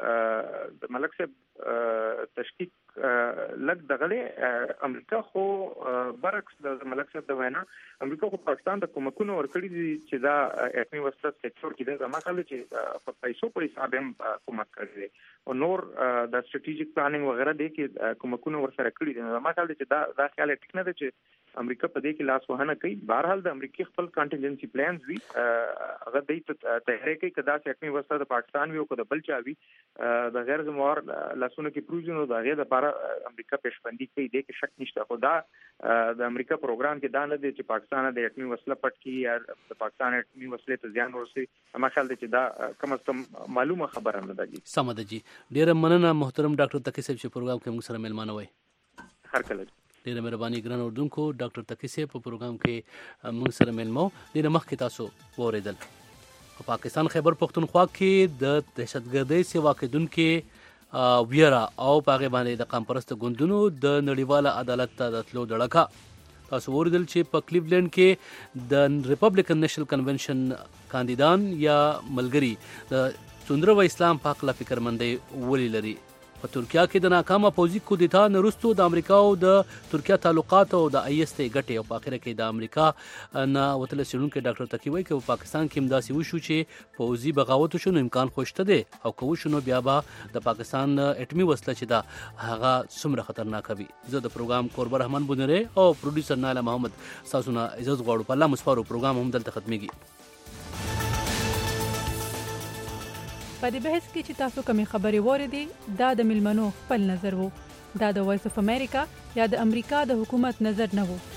چې ملک صاحب تشکیک لګ دغله امریکا خو برعکس د ملک صاحب د وینا امریکا خو پاکستان د کومکونو ورکړي دي چې دا اټمی وسله سېکټور کې د لما خلل چې په پیسو په حساب هم کومک کړی او نور د سټریټیجیک پلانینګ وغیرہ دی کې کومکونو ورسره کړی دي لما خلل چې دا دا خیال ټیک نه دی چې امریکا په دې کې لاس وهنه کوي بهرحال د امریکای خپل کانټینجنسي پلانز وی هغه د تحریک کې کدا چې اټمی وسله د پاکستان وی او د بل چا وی د غیر ذمہوار لاسونو کې پروژنو د غیر د امریکا پېشبندي کوي د کې شک نشته خو دا د امریکا پروګرام کې دا نه دی چې پاکستان د اټمی وسله پټ کی یا د پاکستان اټمی وسله ته ځان ورسي ما خیال دی چې دا کم از کم معلومه خبره نه ده جی سم ده جی ډیره مننه محترم ډاکټر تقی صاحب چې پروګرام کې موږ سره ملمانه وای هر کله ډیره مهرباني ګران اردوونکو ډاکټر تقی صاحب په پروګرام کې موږ سره ملمو ډیره مخکې تاسو وریدل په پاکستان خیبر پختونخوا کې د دهشتګردۍ سیوا کېدونکو ویرا او پاغه باندې د قامپرست ګوندونو د نړیواله عدالت ته د تلو دړکا تاسو ورېدل چې په کلیولند کې د ریپبلیکن نېشنل کنونشن کاندیدان یا ملګری د څوندره و اسلام په خپل فکرمندۍ ولې لري. په ترکیه کې د ناکامه پوځي کودتا نرستو د امریکا او د ترکیه تعلقات او د آی ایس ته ګټي او په اخر کې د امریکا نه وتل سیرونکو ډاکټر تکیوي کې په پاکستان کې امداسي وشو چې پوځي بغاوت شو نو امکان خوشته دي او کو شنو بیا به د پاکستان اټمی وسله چې دا هغه څومره خطرناک وي. زه د پروګرام قربان رحمان بونره او پروډوسر ناله محمد ساسونه عزت غواړو په الله مسپارو پروګرام هم دلته ختميږي. په دې بحث کې چې تاسو کومې خبرې واورېدې دا د ملمنو خپل نظر وو. دا د وایس اف امریکا یا د امریکا د حکومت نظر نه وو.